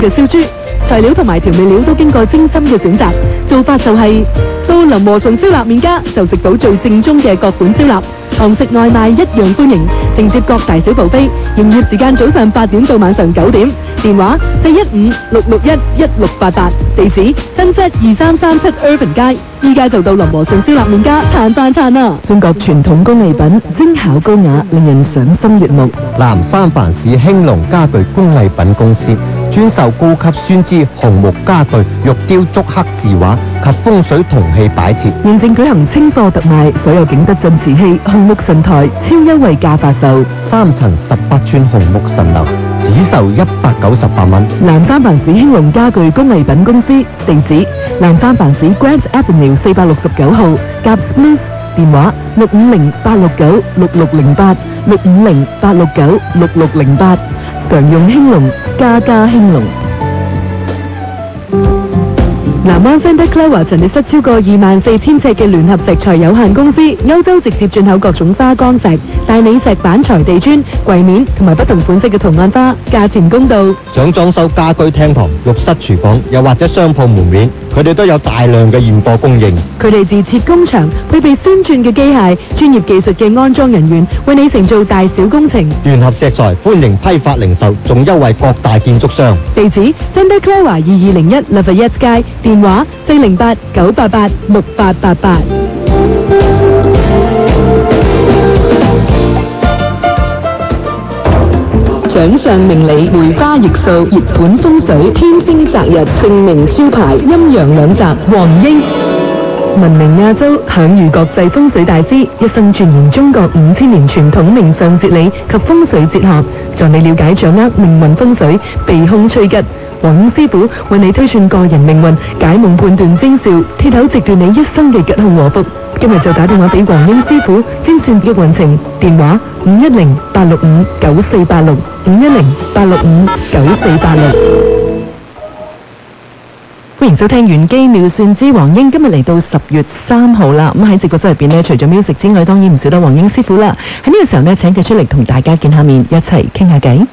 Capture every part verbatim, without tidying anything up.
嘅燒豬，材料同埋調味料都經過精心嘅選擇。做法就係、是、到林和順燒臘麵家就食到最正宗嘅各款燒臘，堂食外賣一樣歡迎，承接各大小buffet飛。營業時間早上八點到晚上九點，電話四一五六六一一六八八，地址新set二三三七 Irvin 街。依家就到林和順燒臘麵家嘆飯餐啦！中國傳統工藝品，精巧高雅，令人賞心悅目。 南三藩市興隆家具工藝品公司專售高級酸枝紅木家具、玉雕竹刻字畫及風水銅器擺設。 現正舉行清貨特賣，所有景德鎮瓷器、紅木神台超優惠價發售， 三層十八寸紅木神樓只售一百九十八蚊。 南三藩市興隆家具工藝品公司，地址南三藩市 Grant Avenue 四百六十九號，夾 Smith， 電話六五零八六九六六零八六五零八六九六六零八，常用興隆，家家興隆。南灣 Santa Clara 陳列室超過二萬四千尺嘅聯合石材有限公司，歐洲直接進口各種花崗石、大理石板材地磚、櫃面同埋不同款式嘅圖案花，價錢公道。 想裝修家居廳堂、浴室、廚房，又或者商鋪門面，佢哋都有大量嘅現貨供應。 佢哋自設工場，配備先進嘅機械、專業技術嘅安裝人員，為你承做大小工程。 聯合石材歡迎批發零售，仲優惠各大建築商。 地址 Santa Clara 二二零一 Lafayette 街，電話四零八九八八六八八八。掌上明理，梅花易數，熱盤風水，天星擇日，姓名招牌，陰陽兩集，黃英。聞名亞洲，享譽國際風水大師，一生鑽研中國五千年傳統命相哲理及風水哲學，助你了解掌握命運風水，避凶趨吉。黃英師傅為你推算個人命運，解夢判斷徵兆，鐵口直斷你一生嘅吉凶禍福。今日就打電話俾黃英師傅占算嘅運程，電話五一零八六五九四八六五一零八六五九四八六。歡迎收聽玄機妙算之黃英，今日嚟到十月三號啦。咁喺直播室入邊呢，除咗 music 之外，當然唔少得黃英師傅啦。喺呢個時候呢，請佢出嚟同大家見下面，一齊傾下偈。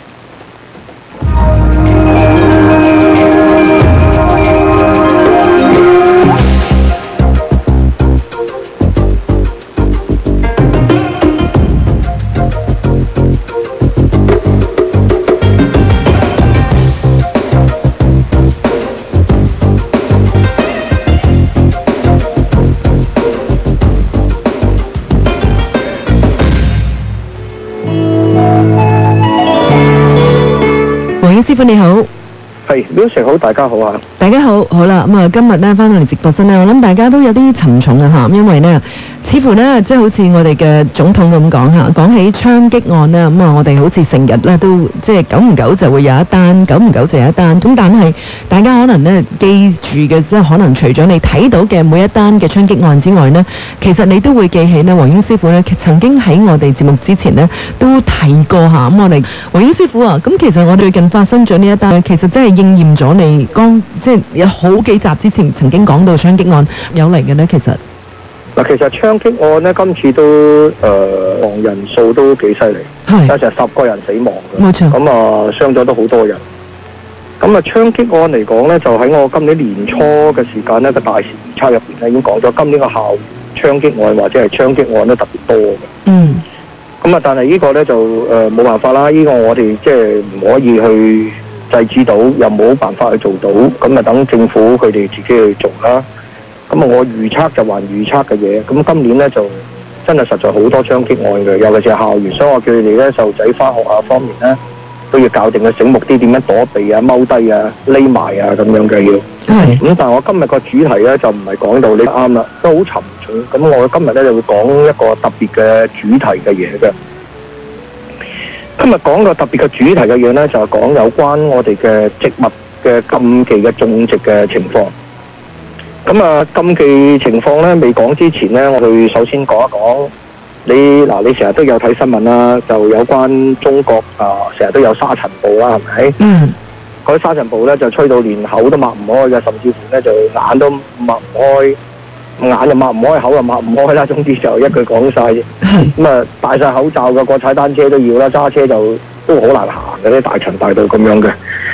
師傅你好， 係，Wilson好，大家好啊！ 大家好，好啦，咁啊，今日咧翻到嚟直播室咧，我諗大家都有啲沉重啊吓，因為呢，似乎呢，即係好似我哋嘅總統咁講吓，講起槍擊案呢，咁啊，我哋好似成日咧都即係久唔久就會有一單，久唔久就有一單，咁但係大家可能呢，記住嘅，即係可能除咗你睇到嘅每一單嘅槍擊案之外呢，其實你都會記起呢，黃英師傅呢，曾經喺我哋節目之前呢，都提過吓，咁我哋黃英師傅啊，咁其實我哋最近發生咗呢一單，其實真係應驗咗你剛即係有好幾集之前曾經講到槍擊案有嚟嘅呢。其實嗱，其實槍擊案呢，今次都誒亡、呃、人數都幾犀利，有成十個人死亡嘅， 冇錯。 咁啊傷咗都好多人。咁啊槍擊案嚟講呢，就喺我今年年初嘅時間呢個大時預測入邊咧已經講咗，今年嘅校園槍擊案或者係槍擊案都特別多嘅。嗯。咁啊，但係呢個呢，就誒冇、呃、辦法啦，呢、這個我哋即係唔可以去制止到，又冇辦法去做到，咁啊等政府佢哋自己去做啦。咁啊，我預測就還預測嘅嘢。咁今年呢，就真係實在好多槍擊案嘅，尤其是校園，所以我叫佢哋咧細路仔翻學校方面呢，都要教定佢醒目啲，點樣躲避啊、踎低啊、匿埋啊咁樣嘅要。係。咁但係我今日個主題呢，就唔係講到你啱啦，都好沉重。咁我今日呢，就會講一個特別嘅主題嘅嘢嘅。今日講個特別嘅主題嘅嘢呢，就係講有關我哋嘅植物嘅禁忌嘅種植嘅情況。咁啊，禁忌情況呢，未講之前呢，我哋首先講一講你嗱，你成日都有睇新聞啦，就有關中國啊，成日都有沙塵暴啦，係咪？嗯。嗰啲沙塵暴呢，就吹到連口都擘唔開嘅，甚至乎呢，就眼都擘唔開。眼就擘唔開，口又擘唔開啦，總之就一句講晒。咁啊，戴晒口罩嘅，個踩單車都要啦，揸車就都好難行嘅，啲大塵大道咁樣嘅。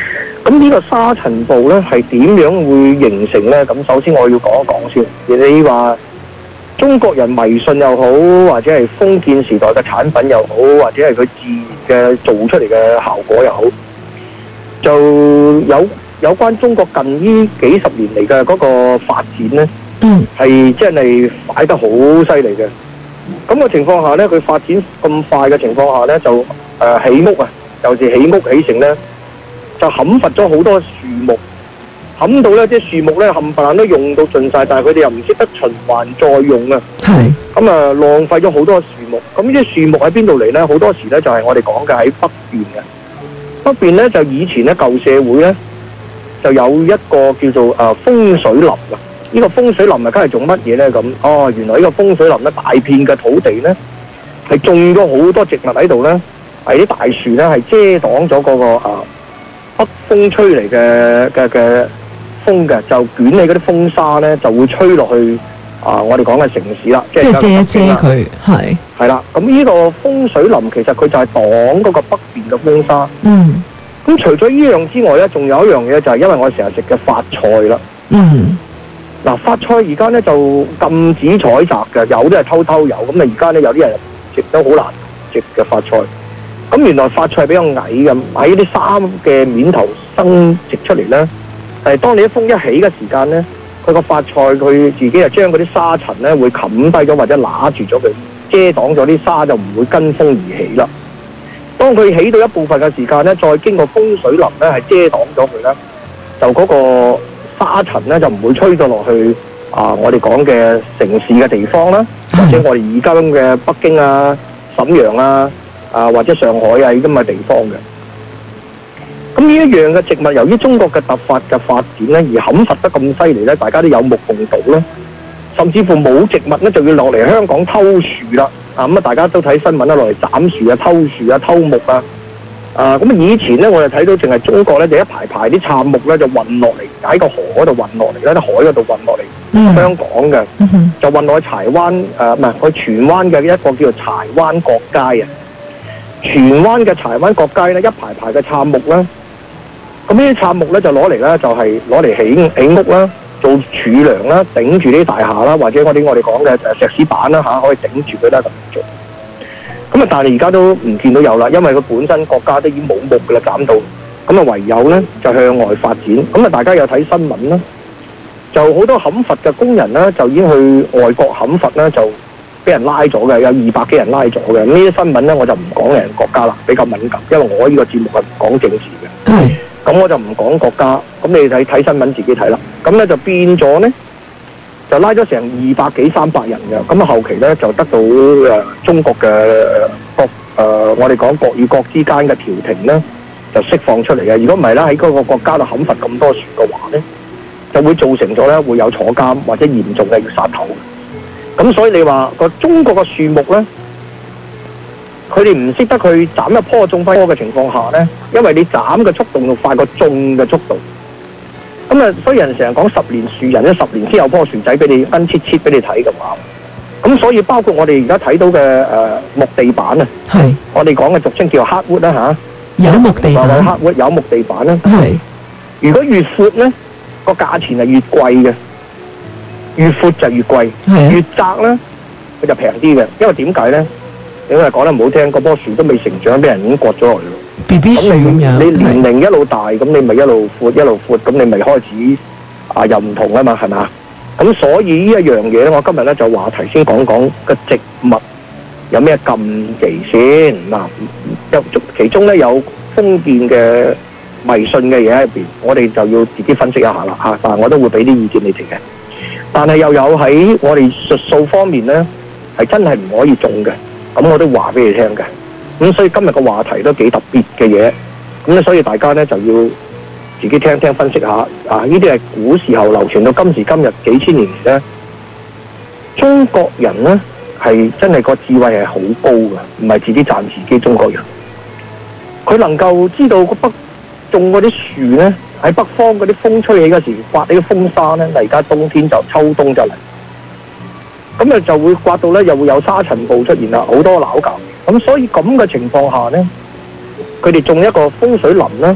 咁呢個沙塵暴咧係點樣會形成咧？咁首先我要講一講先。而你話中國人迷信又好，或者係封建時代嘅產品又好，或者係佢自然嘅做出嚟嘅效果又好，就有有關中國近呢幾十年嚟嘅嗰個發展咧， 嗯， 係真係快得好犀利嘅。咁嘅情況下咧，佢發展咁快嘅情況下咧，就誒、呃、起屋啊，尤其起屋起成咧，就砍伐咗好多樹木，砍到咧啲樹木咧冚唪唥都用到盡晒，但係佢哋又唔識得循環再用啊。 係。 咁啊，浪費咗好多樹木。咁呢啲樹木喺邊度嚟咧？好多時咧就係、是、我哋講嘅喺北邊嘅。北邊咧就以前咧舊社會咧就有一個叫做誒、呃、風水林啊。呢、這個風水林啊，梗係做乜嘢咧？咁哦，原來呢個風水林咧大片嘅土地咧係種咗好多植物喺度咧，係啲大樹咧係遮擋咗嗰個啊。呃北風吹嚟嘅嘅嘅風嘅，就捲起嗰啲風沙咧，就會吹落去啊！我哋講嘅城市啦，即係遮一遮佢，係係啦。咁呢個風水林其實佢就係擋嗰個北邊嘅風沙。 嗯。 咁除咗呢樣之外咧，仲有一樣嘢就係因為我成日食嘅發菜啦。 嗯。 嗱，發菜而家咧就禁止採集嘅，有啲係偷偷有。咁啊，而家咧有啲人食都好難食嘅發菜。咁原來發菜係比較矮嘅，喺啲沙嘅面頭生植出嚟咧。誒，當你啲風一起嘅時間咧，佢個發菜佢自己就將嗰啲沙塵咧會冚低咗或者揦住咗佢，遮擋咗啲沙就唔會跟風而起啦。當佢起到一部分嘅時間咧，再經過風水林咧係遮擋咗佢咧，就嗰個沙塵咧就唔會吹到落去啊！我哋講嘅城市嘅地方啦，或者我哋而家咁嘅北京啊、瀋陽啊。啊，或者上海啊，咁嘅地方嘅，咁呢一樣嘅植物，由於中國嘅突發嘅發展咧，而砍伐得咁犀利咧，大家都有目共睹啦。甚至乎冇植物咧，就要落嚟香港偷樹啦。啊，咁啊，大家都睇新聞啦，落嚟斬樹啊、偷樹啊、偷木啊。啊，咁以前咧，我哋睇到淨係中國咧，就一排排啲杉木咧，就運落嚟喺個河嗰度運落嚟咧，喺海嗰度運落嚟，嗯、香港嘅，嗯、就運落去柴灣誒，唔係去荃灣嘅一個叫做柴灣角街啊。荃灣嘅柴灣角街咧，一排排嘅杉木啦，咁呢啲杉木咧就攞嚟咧，就係攞嚟起起屋啦，做儲糧啦，頂住啲大廈啦，或者我啲我哋講嘅誒石屎板啦嚇，可以頂住佢啦咁做。咁啊，但係而家都唔見到有啦，因為佢本身國家都已經冇木㗎啦，斬到，咁啊唯有咧就向外發展。咁啊，大家有睇新聞啦，就好多砍伐嘅工人啦，就已經去外國砍伐啦，就俾人拉咗嘅，有二百幾人拉咗嘅。呢啲新聞咧，我就唔講人國家啦，比較敏感，因為我呢個節目係唔講政治嘅。係。咁我就唔講國家，咁你睇睇新聞自己睇啦。咁咧就變咗咧，就拉咗成二百幾三百人嘅。咁啊後期咧就得到誒、呃、中國嘅國誒、呃，我哋講國與國之間嘅調停咧，就釋放出嚟嘅。如果唔係咧，喺嗰個國家度砍伐咁多樹嘅話咧，就會造成咗咧會有坐監或者嚴重嘅要殺頭。咁所以你話個中國嘅樹木咧，佢哋唔識得去斬一棵種翻棵嘅情況下咧，因為你斬嘅速度要快過種嘅速度。咁啊，所以人成日講十年樹人咧，十年先有棵樹仔俾你分切切俾你睇嘅嘛。咁所以包括我哋而家睇到嘅誒、呃、木地板啊，係我哋講嘅俗稱叫黑wood啦嚇，有木地板，黑 wood 有木地板啦。係如果越闊咧，個價錢係越貴嘅。越闊就越貴，越窄咧佢就平啲嘅。因為點解咧？因為講得唔好聽，嗰棵樹都未成長，俾人已經割咗落嚟咯。B B 樹咁樣，你年齡一路大，咁你咪一路闊一路闊，咁你咪開始啊又唔同啊嘛，係咪？咁所以呢一樣嘢咧，我今日咧就話題先講講個植物有咩禁忌先嗱。有其中咧有封建嘅迷信嘅嘢喺入邊，我哋就要自己分析一下啦嚇。但係我都會俾啲意見你哋嘅。但係又有喺我哋術數方面咧，係真係唔可以種嘅，咁我都話俾你聽嘅。咁所以今日個話題都幾特別嘅嘢，咁咧所以大家咧就要自己聽聽分析下。啊，呢啲係古時候流傳到今時今日幾千年嚟咧，中國人咧係真係個智慧係好高嘅，唔係自己讚自己中國人。佢能夠知道個北種嗰啲樹咧，喺北方嗰啲風吹起嗰時，刮啲風沙咧，而家冬天就秋冬就嚟，咁啊就會刮到咧，又會有沙塵暴出現啦，好多撈搞。咁所以咁嘅情況下咧，佢哋種一個風水林咧，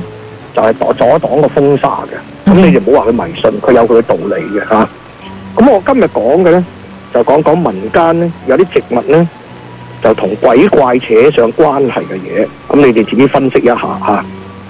就係阻阻擋個風沙嘅。咁你就唔好話佢迷信，佢有佢嘅道理嘅嚇。咁我今日講嘅咧，就講講民間咧有啲植物咧，就同鬼怪扯上關係嘅嘢。咁你哋自己分析一下嚇。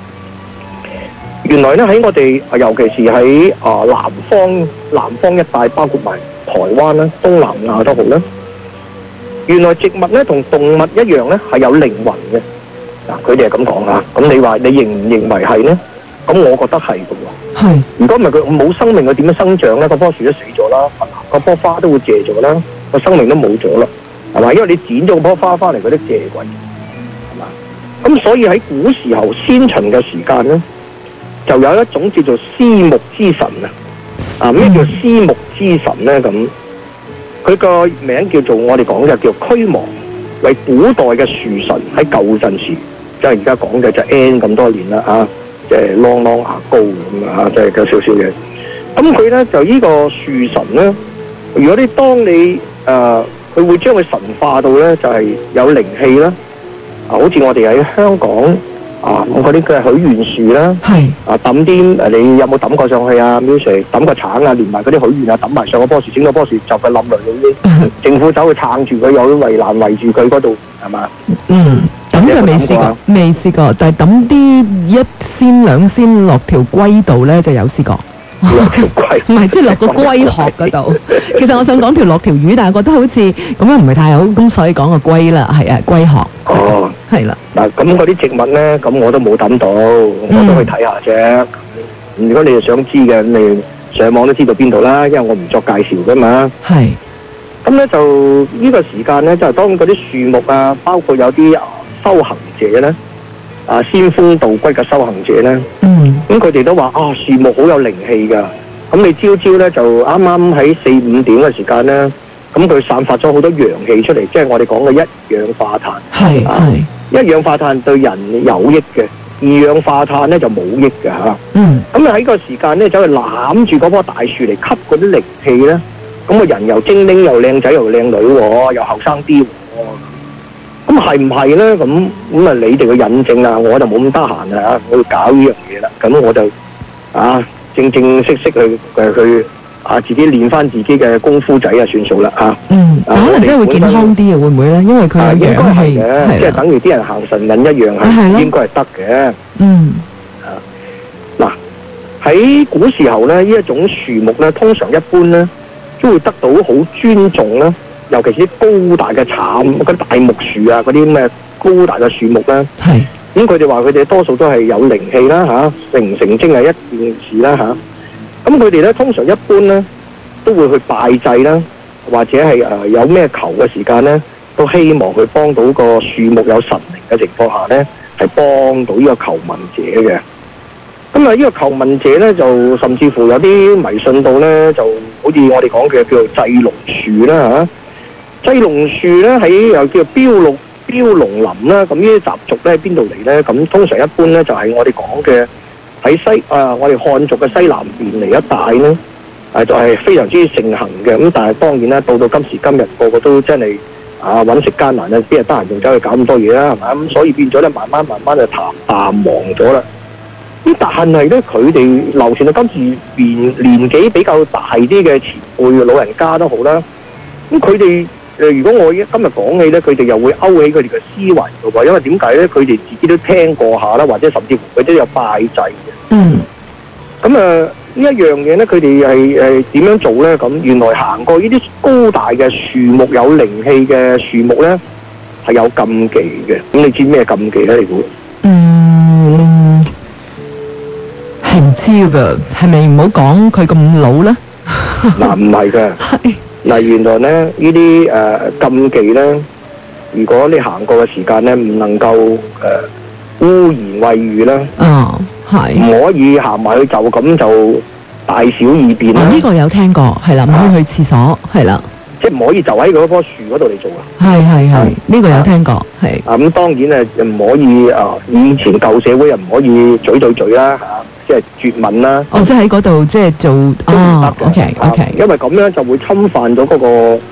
原來咧喺我哋，尤其是喺啊南方南方一帶，包括埋台灣啦、東南亞都好啦。原來植物咧同動物一樣咧係有靈魂嘅。嗱，佢哋係咁講啊。咁你話你認唔認為係咧？咁我覺得係嘅喎。 係。如果唔係佢冇生命，佢點樣生長咧？嗰棵樹都死咗啦，嗰棵花都會謝咗啦，個生命都冇咗啦，係嘛？因為你剪咗嗰棵花翻嚟，佢都謝鬼，係嘛？咁所以喺古時候先秦嘅時間咧，就有一種叫做司木之神啊。啊，咩叫司木之神咧？咁佢個名叫做我哋講嘅叫驅魔，為古代嘅樹神。喺舊陣時，即係而家講嘅就 N 咁多年啦啊，即係啷啷牙膏咁啊，即係有少少嘢。咁佢咧就呢個樹神咧，如果你當你誒，佢、呃、會將佢神化到咧，就係、是、有靈氣啦。啊，好似我哋喺香港。啊！咁嗰啲嘅許願樹啦，係啊抌啲誒，你有冇抌過上去啊？Music 抌個橙啊，連埋嗰啲許願啊，抌埋上嗰棵樹，整嗰棵樹就佢冧落嚟，政府走去撐住佢，有啲圍欄圍住佢嗰度，係嘛？嗯， 抌就未試過，未試過，但係抌啲一仙兩仙落條龜度咧，就有試過。 落條龜唔係，即係落個龜殼嗰度。其實我想講條落條魚，但係覺得好似咁樣唔係太好，咁所以講個龜啦，係啊，龜殼。 哦， 係啦。 嗱，咁嗰啲植物咧，咁我都冇抌到，我都去睇下啫。如果你係想知嘅，你上網都知道邊度啦，因為我唔作介紹噶嘛。係。咁咧就呢個時間咧，就係當嗰啲樹木啊，包括有啲修行者咧。啊，仙風道骨嘅修行者咧，嗯，咁佢哋都話啊，樹木好有靈氣㗎。咁你朝朝咧就啱啱喺四五點嘅時間咧，咁佢散發咗好多陽氣出嚟，即係我哋講嘅一氧化碳。係係，一氧化碳對人有益嘅，二氧化碳咧就冇益嘅嚇。嗯，咁啊喺個時間咧走去攬住嗰棵大樹嚟吸嗰啲靈氣咧，咁個人又精靈又靚仔又靚女喎，又後生啲喎。咁係唔係咧？咁咁啊，你哋去引證啊，我就冇咁得閒啊，我要搞呢樣嘢啦。咁我就啊，正正式式去誒去啊，自己練翻自己嘅功夫仔啊，算數啦嚇。嗯，可能真係會健康啲啊，會唔會咧？因為佢嘅應該係嘅，即係等於啲人行神韻一樣係應該係得嘅。嗯。啊，嗱喺古時候咧，呢一種樹木咧，通常一般咧都會得到好尊重啦。尤其是啲高大嘅杉、嗰啲大木樹啊，嗰啲咩高大嘅樹木咧，係咁佢哋話佢哋多數都係有靈氣啦嚇，成唔成精係一件事啦嚇。咁佢哋咧通常一般咧都會去拜祭啦，或者係誒有咩求嘅時間咧，都希望去幫到個樹木有神靈嘅情況下咧，係幫到呢個求問者嘅。咁啊，呢個求問者咧，就甚至乎有啲迷信到咧，就好似我哋講嘅叫做祭龍樹啦嚇。祭龍樹咧喺又叫做標龍標龍林啦，咁呢啲習俗咧喺邊度嚟咧？咁通常一般咧就係我哋講嘅喺西啊，我哋漢族嘅西南邊嚟一帶咧，誒就係非常之盛行嘅。咁但係當然啦，到到今時今日，個個都真係啊揾食艱難啦，邊日得閒仲走去搞咁多嘢啦，係咪？咁所以變咗咧，慢慢慢慢就淡淡忘咗啦。咁但係咧，佢哋流傳到今時年年紀比較大啲嘅前輩老人家都好啦，咁佢哋。誒，如果我今日講起咧，佢哋又會勾起佢哋嘅思維嘅喎，因為點解咧？佢哋自己都聽過下啦，或者甚至乎佢都有拜祭嘅。嗯。咁啊，呢一樣嘢咧，佢哋係誒點樣做咧？咁原來行過呢啲高大嘅樹木有靈氣嘅樹木咧，係有禁忌嘅。咁你知咩禁忌咧？你估？嗯，係唔知㗎，係咪唔好講佢咁老咧？嗱，唔係嘅。係。嗱，原來咧呢啲誒、呃、禁忌咧，如果你行過嘅時間咧，唔能夠誒、呃、污言穢語啦，哦，係唔可以行埋去就咁就大小二便啦。呢、哦呢個有聽過，係啦，唔可以去廁所，係啦，即係唔可以就喺嗰棵樹嗰度嚟做啊。係係係，呢個有聽過，係啊咁當然啊唔可以啊，以前舊社會又唔可以嘴對嘴啦嚇。即係絕吻啦！哦，即係喺嗰度即係做啊 ，OK OK，因為咁樣就會侵犯咗嗰個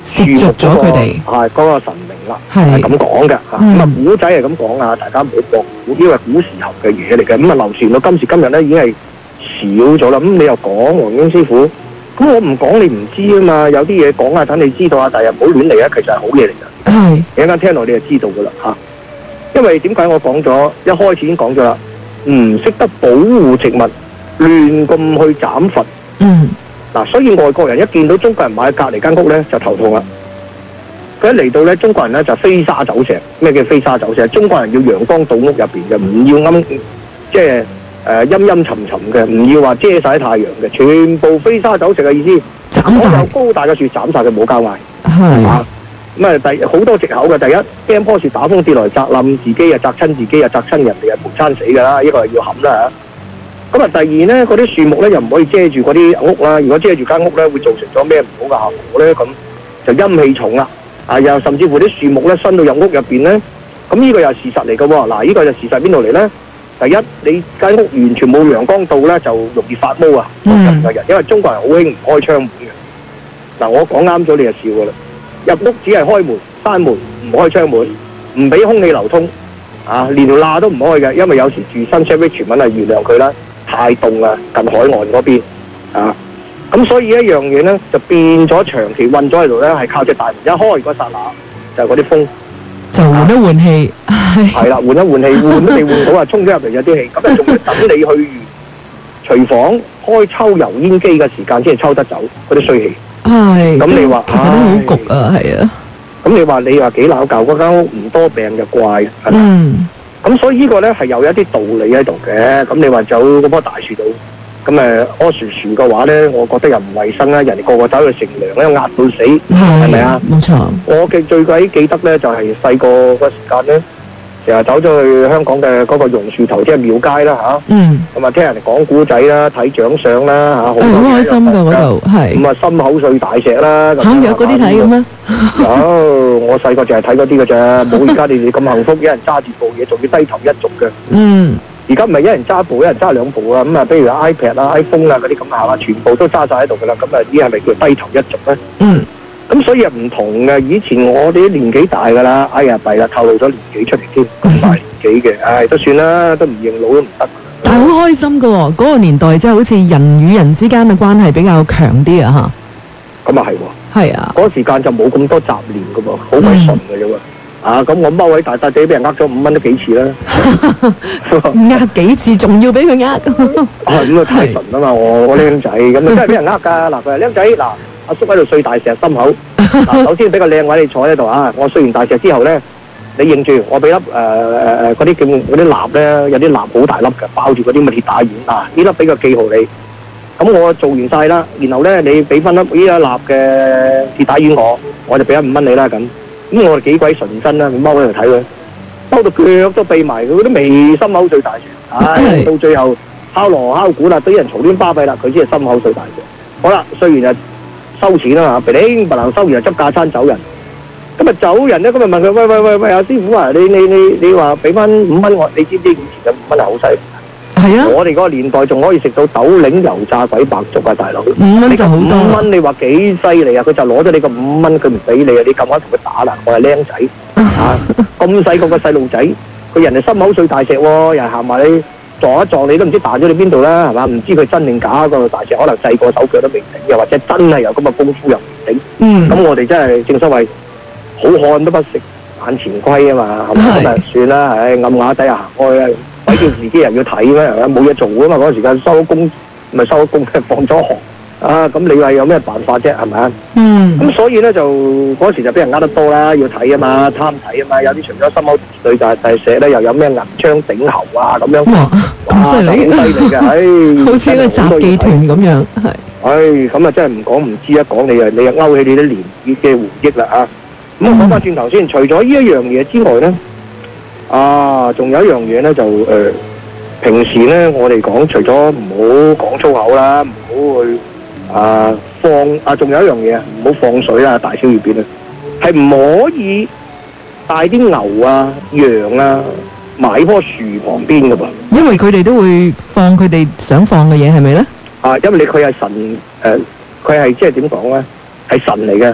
食着咗佢哋， 係嗰個神明啦， 係係咁講嘅嚇。 嗯咁啊古仔係咁講啊，大家唔好博古，因為古時候嘅嘢嚟嘅。咁啊流傳到今時今日咧，已經係少咗啦。咁你又講黃英師傅，咁我唔講你唔知啊嘛。有啲嘢講下，等你知道啊，但係唔好亂嚟啊。其實係好嘢嚟㗎。 係你一陣間聽落你就知道㗎啦嚇。因為點解我講咗一開始已經講咗啦，唔識得保護植物，亂咁去斬伐。 嗯嗱，所以外國人一見到中國人買隔離間屋咧，就頭痛啦。佢一嚟到咧，中國人咧就飛沙走石。咩叫飛沙走石？中國人要陽光到屋入邊嘅，唔要啱，即係誒陰陰沉沉嘅，唔要話遮晒太陽嘅，全部飛沙走石嘅意思。 斬晒所有高大嘅樹斬晒佢，冇交嗌。 係啊，咁啊第好多藉口嘅。第一，驚棵樹打風跌落嚟砸冧自己，又砸親自己，又砸親人哋，又無餐死㗎啦。呢個係要冚啦嚇。咁啊，第二咧，嗰啲樹木咧又唔可以遮住嗰啲屋啦。如果遮住間屋咧，會造成咗咩唔好嘅效果咧？咁就陰氣重啦。啊，又甚至乎啲樹木咧伸到入屋入邊咧，咁呢個又係事實嚟嘅喎。嗱，呢個就事實邊度嚟咧？第一，你間屋完全冇陽光到咧，就容易發毛啊！ 嗯個人，因為中國人好興唔開窗門嘅。嗱，我講啱咗你就笑㗎啦。入屋只係開門、閂門，唔開窗門，唔俾空氣流通。啊，連條罅都唔開嘅，因為有時住新 Sherwood 傳聞係原諒佢啦。太凍啦，近海岸嗰邊啊，咁所以一樣嘢咧就變咗長期韞咗喺度咧，係靠隻大門一開嗰剎那，就係嗰啲風就換一換氣， 係啦，換一換氣，換都未換到啊，衝咗入嚟有啲氣，咁啊仲要等你去廚房開抽油煙機嘅時間先係抽得走嗰啲衰氣。 係咁你話其實都好焗啊，係啊， 咁你話你話幾鬧舊嗰間屋唔多病就怪，係咪？ 嗯咁所以呢個咧係有一啲道理喺度嘅。咁你話走嗰棵大樹度，咁誒屙樹樹嘅話咧，我覺得又唔衞生啦。人哋個個走去乘涼咧，壓到死，係咪啊？ 冇錯。 我嘅最鬼記得咧，就係細個嗰時間咧，成日走咗去香港嘅嗰個榕樹頭，即係廟街啦嚇。 嗯。 咁啊，聽人哋講古仔啦，睇獎相啦嚇，好多係好開心㗎嗰度，係。 咁啊，心口碎大石啦。 嚇，有嗰啲睇嘅咩？ 有，我細個就係睇嗰啲嘅啫，冇而家你哋咁幸福，有人揸住部嘢，仲要低頭一族嘅。 嗯。 而家唔係一人揸部，一人揸兩部啊，咁啊，比如 iPad 啊、iPhone 啊嗰啲咁啊，係嘛，全部都揸晒喺度㗎啦。咁啊，呢係咪叫低頭一族咧？ 嗯。 咁所以又唔同嘅。以前我哋啲年紀大㗎啦，哎呀弊啦，透露咗年紀出嚟添，咁大年紀嘅，唉，都算啦，都唔認老都唔得。 但係好開心㗎喎，嗰個年代即係好似人與人之間嘅關係比較強啲啊嚇。 咁啊係喎。係啊。 嗰時間就冇咁多雜念㗎喎，好鬼順嘅啫喎。啊，咁我踎喺大笪地俾人呃咗五蚊都幾次啦。 呃幾次仲要俾佢呃。 啊，咁啊太順啊嘛，我我僆仔咁啊真係俾人呃㗎。嗱，佢話僆仔，嗱，阿叔喺度碎大石心口。嗱，首先俾個靚位你坐喺度啊，我碎完大石之後咧，你認住我俾粒誒誒誒嗰啲叫嗰啲蠟咧，有啲蠟好大粒嘅，包住嗰啲咁嘅鐵打丸啊，呢粒俾個記號你。咁我做完晒啦，然後咧你俾翻粒呢一蠟嘅鐵打丸我，我就俾咗五蚊你啦咁。咁我哋幾鬼純真啦，踎喺度睇佢，踎到腳都痹埋，佢都未心口碎大石。唉，到最後敲鑼敲鼓啦，啲人嘈喧巴閉啦，佢先係心口碎大石。好啦，碎完就收錢啦嚇，叮不能收完就執架餐走人。咁啊走人咧，咁啊問佢喂喂喂喂，阿師傅啊，你你你你話俾翻五蚊我，你知唔知以前嘅五蚊係好犀利？ 係啊！ 我哋嗰個年代仲可以食到豆檸油炸鬼白粥啊，大佬！ 五蚊就好多。 五蚊你話幾犀利啊？佢就攞咗你個五蚊，佢唔俾你啊！你咁啱同佢打啦，我係僆仔啊！咁細個個細路仔，佢人哋心口碎大石喎，又行埋你撞一撞，你都唔知彈咗你邊度啦，係嘛？唔知佢真定假個大石，可能細個手腳都未頂，又或者真係有咁嘅功夫又唔頂。 嗯。咁我哋真係正所謂好漢都不食眼前虧啊嘛，係咪？咁啊算啦，唉，暗啞底啊行開啦。鬼叫自己人要睇咩？冇嘢做啊嘛！嗰時間收工咪收工，放咗學啊！咁你話有咩辦法啫？係咪啊？ 嗯。咁所以咧就嗰時就俾人呃得多啦，要睇啊嘛，貪睇啊嘛。有啲除咗心口碎大大石咧，又有咩銀槍頂喉啊咁樣。 哇！咁犀利， 好犀利嘅，唉！ 好似一個雜技團咁樣，係。 唉，咁啊真係唔講唔知，一講你啊你又勾起你啲年月嘅回憶啦啊！咁啊講翻轉頭先，除咗呢一樣嘢之外咧。啊，仲有一樣嘢咧，就誒、呃，平時咧，我哋講除咗唔好講粗口啦，唔好去啊放啊，仲有一樣嘢，唔好放水啊，大小二便啊，係唔可以帶啲牛啊、羊啊埋喺棵樹旁邊噶噃。因為佢哋都會放佢哋想放嘅嘢，係咪咧？啊，因為你佢係神誒，佢係即係點講咧？係神嚟嘅，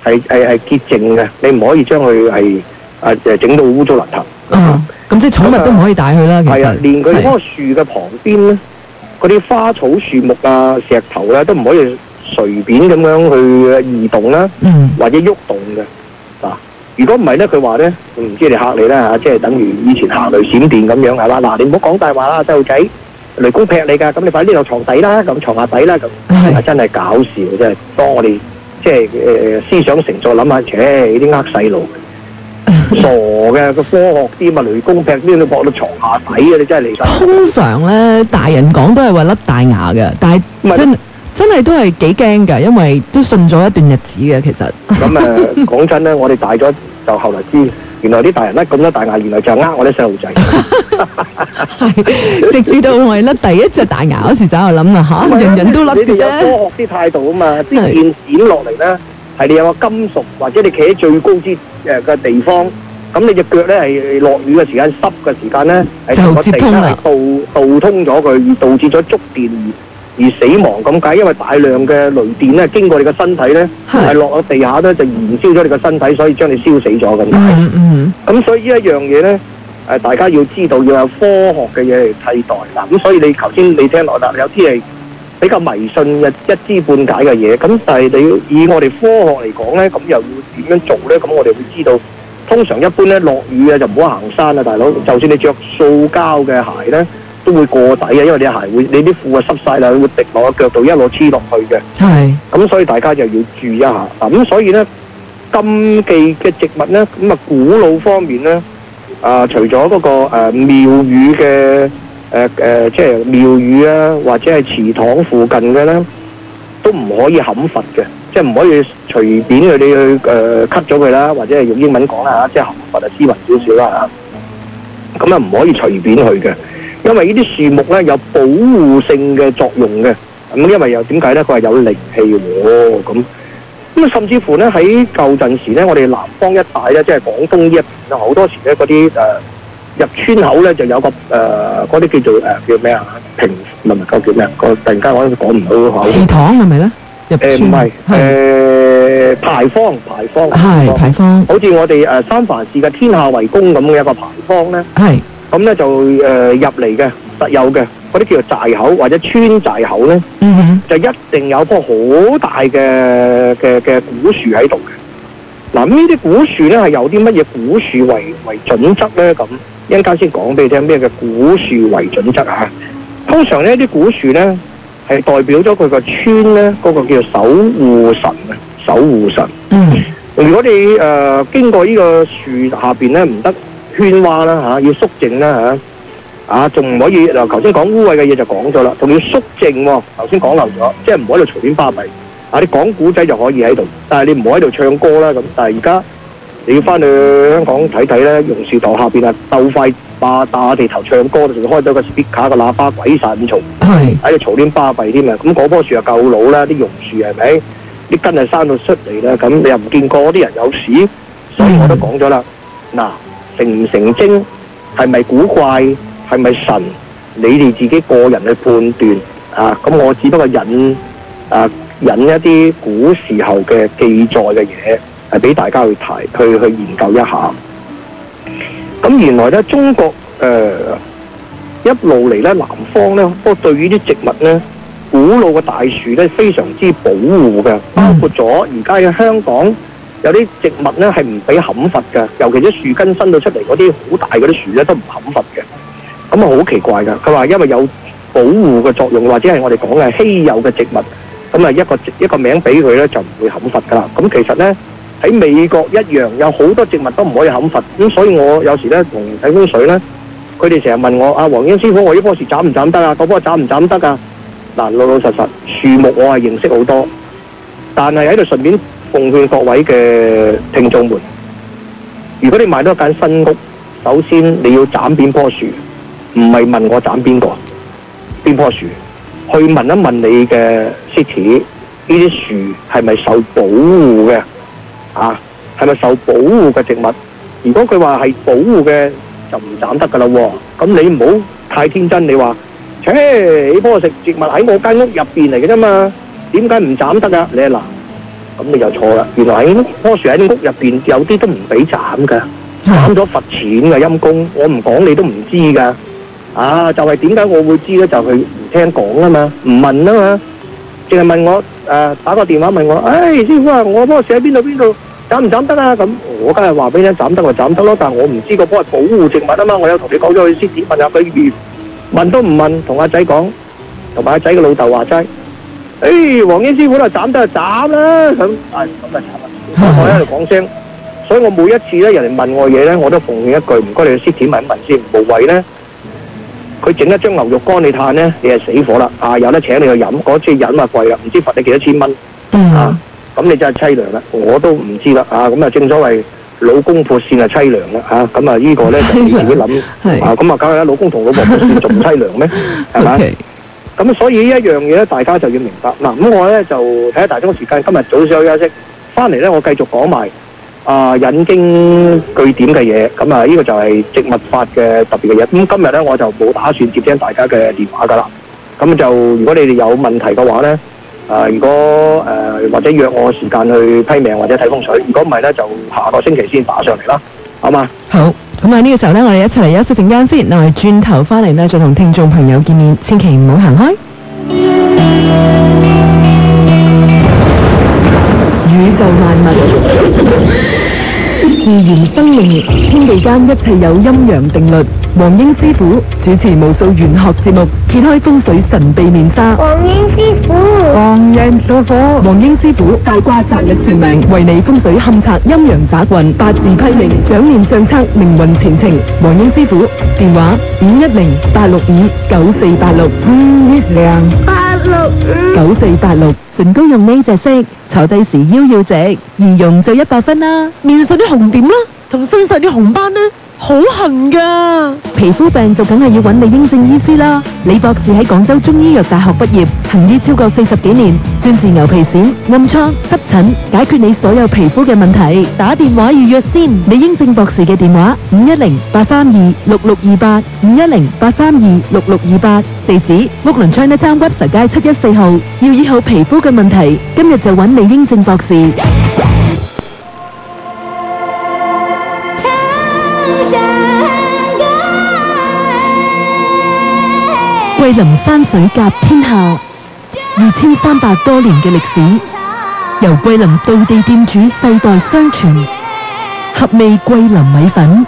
係係係潔淨嘅，你唔可以將佢係啊誒整到污糟邋遢。 啊，咁即係寵物都唔可以帶去啦。其實係啊，連佢嗰個樹嘅旁邊咧，嗰啲花草樹木啊、石頭咧，都唔可以隨便咁樣去移動啦， 嗯或者喐動嘅。嗱，如果唔係咧，佢話咧，唔知你嚇你啦嚇，即係等於以前行雷閃電咁樣係嘛？嗱，你唔好講大話啦，細路仔，雷公劈你㗎，咁你快啲落床底啦，咁床下底啦，咁係真係搞笑，真係當我哋即係誒思想成熟諗下，切呢啲呃細路。傻嘅，個科學啲嘛，雷公劈邊都駁到床下底嘅，你真係離晒。 通常咧，大人講都係話甩大牙嘅，但係真真係都係幾驚㗎，因為都信咗一段日子嘅其實。咁啊，講真咧，我哋大咗就後來知，原來啲大人甩咁多大牙，原來就係呃我啲細路仔。 係，直至到我哋甩第一隻大牙嗰時，就喺度諗啦嚇，人人都甩嘅啫。 你哋有科學啲態度啊嘛，啲電閃落嚟咧。係你有個金屬，或者你企喺最高之誒嘅地方，咁你隻腳咧係落雨嘅時間、濕嘅時間咧，係同個地咧係導導通咗佢，而導致咗觸電而而死亡咁解。因為大量嘅雷電咧經過你個身體咧，係落咗地下咧就燃燒咗你個身體，所以將你燒死咗咁解。 嗯嗯。咁所以呢一樣嘢咧，誒大家要知道要有科學嘅嘢嚟替代嗱。咁所以你頭先你聽落啦，有啲係比較迷信嘅一知半解嘅嘢，咁但係你以我哋科學嚟講咧，咁又要點樣做咧？咁我哋會知道，通常一般咧落雨啊就唔好行山啊，大佬。就算你着塑膠嘅鞋咧，都會過底啊，因為你鞋會你啲褲啊濕晒啦，會滴落個腳度一路黐落去嘅。係。咁所以大家就要注意一下嗱。咁所以咧禁忌嘅植物咧，咁啊古老方面咧，啊、呃、除咗嗰、那個誒、呃、廟宇嘅。誒誒、呃，即係廟宇啊，或者係祠堂附近嘅咧，都唔可以砍伐嘅，即係唔可以隨便佢哋去誒 cut 咗佢啦，或者係用英文講啦嚇，即係砍伐啊斯文少少啦嚇。咁啊唔可以隨便去嘅，因為呢啲樹木咧有保護性嘅作用嘅。咁因為又點解咧？佢係有靈氣喎。咁咁啊，甚至乎咧喺舊陣時咧，我哋南方一帶咧，即係廣東呢一邊啊，好多時咧嗰啲誒。入村口咧就有個誒嗰啲叫做誒、呃、叫咩啊？平唔係夠叫咩？個突然間我都講唔到口。祠堂係咪咧？誒唔係誒牌坊牌坊係牌坊，好似我哋誒、呃、三藩市嘅天下為公咁嘅一個牌坊咧。係咁咧就誒、呃、入嚟嘅實有嘅嗰啲叫做寨口或者村寨口咧，嗯哼，就一定有棵好大嘅嘅嘅古樹喺度嘅。嗱，呢啲古樹咧係有啲乜嘢古樹為為準則咧？咁一陣間先講俾你聽咩嘅古樹為準則啊！通常呢啲古樹咧係代表咗佢個村咧嗰、那個叫做守護神啊，守護神。嗯。如果你誒、呃、經過呢個樹下邊咧唔得喧嘩啦嚇，要肅靜啦嚇，啊仲唔可以嗱？頭先講污穢嘅嘢就講咗啦，仲要肅靜喎。頭先講漏咗，即係唔好喺度隨便巴閉。啊！你講古仔就可以喺度，但係你唔好喺度唱歌啦咁。但係而家你要翻去香港睇睇咧，榕樹頭下邊啊，鬥快霸打地頭唱歌，仲開咗個 speaker 個喇叭鬼晒咁嘈，喺度嘈啲巴閉添啊！咁嗰棵樹又夠老啦，啲榕樹係咪？啲根係生到出嚟啦，咁你又唔見過啲人有事，所以我都講咗啦。嗱，成唔成精，係咪古怪，係咪神？你哋自己個人去判斷啊！咁我只不過引啊。引一啲古時候嘅記載嘅嘢，係俾大家去睇，去去研究一下。咁原來咧，中國誒、呃、一路嚟咧，南方咧，不過對於啲植物咧，古老嘅大樹咧，非常之保護嘅，包括咗而家喺香港有啲植物咧係唔俾砍伐嘅，尤其啲樹根伸到出嚟嗰啲好大嗰啲樹咧都唔砍伐嘅。咁啊好奇怪㗎，佢話因為有保護嘅作用，或者係我哋講嘅稀有嘅植物。咁啊，一個一個名俾佢咧，就唔會砍伐噶啦。咁其實咧喺美國一樣有好多植物都唔可以砍伐。咁所以我有時咧同睇風水咧，佢哋成日問我：阿黃英師傅，我呢棵樹斬唔斬得啊？嗰棵斬唔斬得啊？嗱，老老實實樹木我係認識好多，但係喺度順便奉勸各位嘅聽眾們，如果你買多間新屋，首先你要斬邊棵樹，唔係問我斬邊個邊棵樹。去問一問你嘅 city 呢啲樹係咪受保護嘅？啊，係咪受保護嘅植物？如果佢話係保護嘅，就唔斬得噶啦喎。咁你唔好太天真，你話，切呢棵食植物喺我間屋入邊嚟嘅啫嘛，點解唔斬得啊？你嗱， 咁你就錯啦。原來喺棵樹喺啲屋入邊，有啲都唔俾斬㗎，斬咗罰錢㗎，陰公，我唔講你都唔知㗎。啊，就係點解我會知咧？就佢唔聽講啊嘛，唔問啊嘛，淨係問我誒、呃、打個電話問我，誒、哎、師傅啊，我棵樹喺邊度邊度斬唔斬得啊？咁我梗係話俾你聽，斬得就斬得咯，但係我唔知個棵係保護植物啊嘛，我有同你講咗去先問下佢，問都唔問，同阿仔講，同埋阿仔嘅老豆話齋，誒黃英師傅啦，斬得就斬啦，咁啊咁啊慘啦，我喺度講聲，所以我每一次咧人哋問我嘢咧，我都奉勸一句，唔該你去先問一問先，無謂咧。佢整一張牛肉乾你嘆咧，你係死火啦！啊，有得請你去飲，嗰次飲啊貴啦，唔知罰你幾多千蚊、嗯、啊！咁你真係凄涼啦，我都唔知啦啊！咁啊，正所謂老公潑線係凄涼啦嚇，咁啊呢個咧就你自己諗啊！咁啊，梗係啦，老公同老婆潑線仲唔凄涼咩？係咪？咁 Okay. 所以呢一樣嘢咧，大家就要明白嗱。咁、啊、我咧就睇下大鐘時間，今日早少休息，翻嚟咧我繼續講埋。啊，引經據典嘅嘢，咁啊，呢個就係植物法嘅特別嘅嘢。咁今日咧，我就冇打算接聽大家嘅電話噶啦。咁就如果你哋有問題嘅話咧，啊，如果誒、呃、或者約我時間去批命或者睇風水，如果唔係咧，就下個星期先打上嚟啦，好嘛？ 好，咁啊呢個時候咧，我哋一齊嚟休息陣間先，我哋轉頭翻嚟咧，再同聽眾朋友見面，千祈唔好行開。宇宙萬物。自然生命，天地間一切有陰陽定律。黃英師傅主持無數玄學節目，揭開風水神秘面紗。 黃英師傅， 黃英師傅，黃英師傅大卦擇日算命，為你風水勘察陰陽雜運，八字批命，掌念相測命運前程。黃英師傅電話五一零八六五九四八六五一零八六五九四八六。唇膏用呢隻色，坐低時腰要直，易用就一百分啦。面上啲紅點啦，同身上啲紅斑呢，好痕噶。皮膚病就梗係要揾李英正醫師啦。李博士喺廣州中醫藥大學畢業，行醫超過四十幾年，專治牛皮癬、暗瘡、濕疹，解決你所有皮膚嘅問題。打電話預約先，李英正博士嘅電話五一零八三二六六二八五一零八三二六六二八，地址屋崙 Chinatown Webster 街七一四號。要醫好皮膚嘅問題，今日就揾李英正博士。桂林山水甲天下，二千三百多年嘅歷史，由桂林道地店主世代相傳。合味桂林米粉，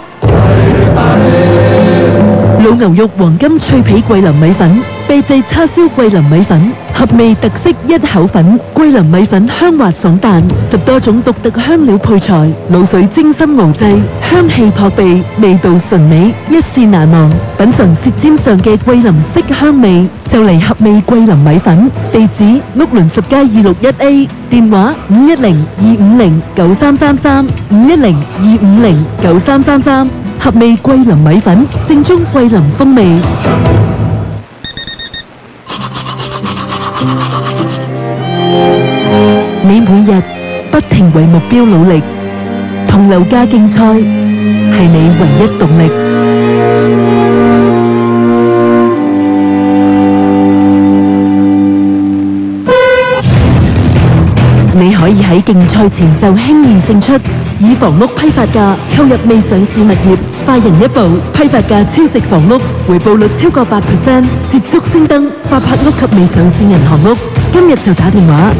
老牛肉黃金脆皮桂林米粉，秘製叉燒桂林米粉，合味特色一口粉。桂林米粉香滑爽彈，十多種獨特香料配材，滷水精心熬製，香氣撲鼻，味道純美，一試難忘。品嘗舌尖上嘅桂林色香味，就嚟合味桂林米粉。地址屋崙十街二六一 A， 電話五一零二五零九三三三五一零二五零九三三三。合味桂林米粉，正宗桂林風味。你每日不停為目標努力，同樓價競賽係你唯一動力。你可以喺競賽前就輕易勝出，以房屋批發價購入未上市物業，快人一步，批發價超值房屋，回報率超過八 percent， 捷足升登發拍屋及未上市銀行屋。今日就打電話。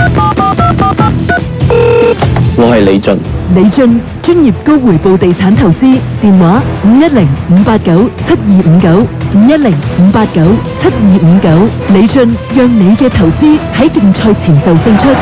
我係李俊。 李俊專業高回報地產投資，電話五一零五八九七二五九五一零五八九七二五九。李俊讓你嘅投資喺競賽前就勝出。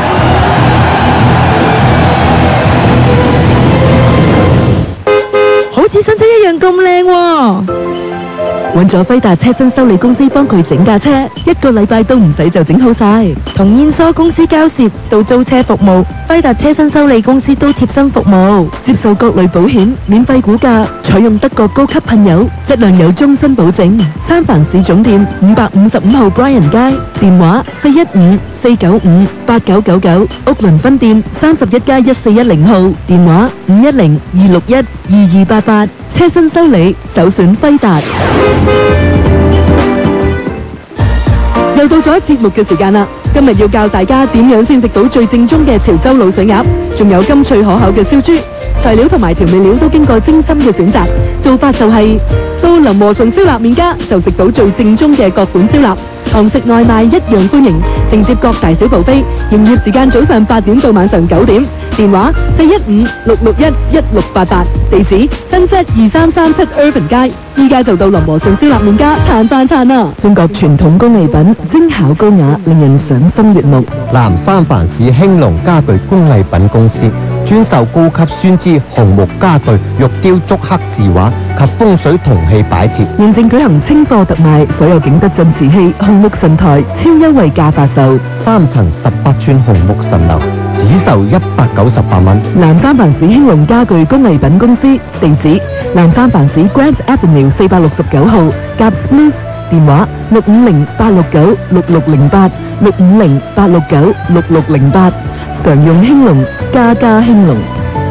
好似新車一樣咁靚喎！揾咗輝達車身修理公司幫佢整架車，一個禮拜都唔使就整好晒。從燕梳公司交涉到租車服務，輝達車身修理公司都貼身服務，接受各類保險，免費估價，採用德國高級噴油，質量有終身保證。三藩市總店五百五十五號 Bryan 街，電話四一五四九五八九九九，屋崙分店三十一街一四一零號，電話五一零二六一二二八八。車身修理首選輝達。 又到咗節目嘅時間啦！今日要教大家點樣先食到最正宗嘅潮州滷水鴨，仲有甘脆可口嘅燒豬。材料同埋調味料都經過精心嘅選擇，做法就係、是、到林和順燒臘麵家就食到最正宗嘅各款燒臘，堂食外賣一樣歡迎，承接各大小部飛。營業時間早上八點到晚上九點，電話四一五六六一一六八八，地址新set二三三七 Urban 街。依家就到林和順燒臘麵家嘆飯餐啦！中國傳統工藝品，精巧高雅，令人賞心悅目。 南三藩市興隆家具工藝品公司專售高級酸枝紅木家具、玉雕竹刻字畫及風水銅器擺設。 現正舉行清貨特賣，所有景德鎮瓷器、紅木神台超優惠價發售， 三層十八寸紅木神樓只售一百九十八蚊。 南三藩市興隆家具工藝品公司，地址南三藩市 Grant Avenue 四百六十九號，夾 Smith， 電話六五零八六九六六零八六五零八六九六六零八，常用興隆，家家興隆。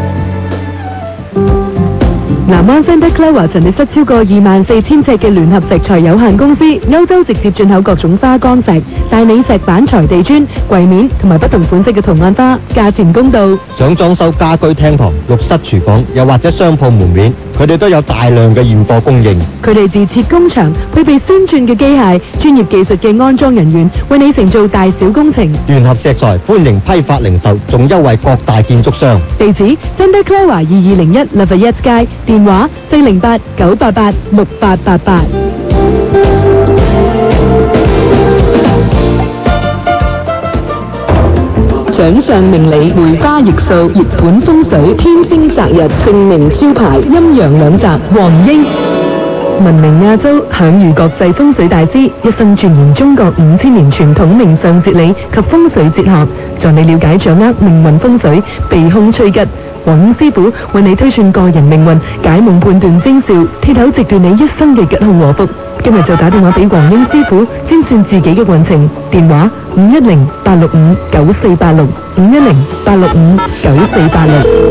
南灣 Santa Clara 陳列室超過二萬四千尺嘅聯合石材有限公司，歐洲直接進口各種花崗石、大理石板材地磚、櫃面同埋不同款式嘅圖案花，價錢公道。 想裝修家居廳堂、浴室廚房，又或者商鋪門面，佢哋都有大量嘅現貨供應。 佢哋自設工場，配備先進嘅機械、專業技術嘅安裝人員，為你承做大小工程。 聯合石材歡迎批發零售，仲優惠各大建築商。 地址 Santa Clara 二二零一 Lafayette 街，電話四零八九八八六八八八。掌上明理，梅花易數，熱盤風水，天星擇日，盛名招牌，陰陽兩集，黃英。聞名亞洲，享譽國際風水大師，一生鑽研中國五千年傳統命相哲理及風水哲學，助你了解掌握命運風水，避凶趨吉。黃英師傅為你推算個人命運，解夢判斷徵兆，鐵口直斷你一生嘅吉凶禍福。今日就打電話俾黃英師傅，占算自己嘅運程。電話五一零八六五九四八六五一零八六五九四八六。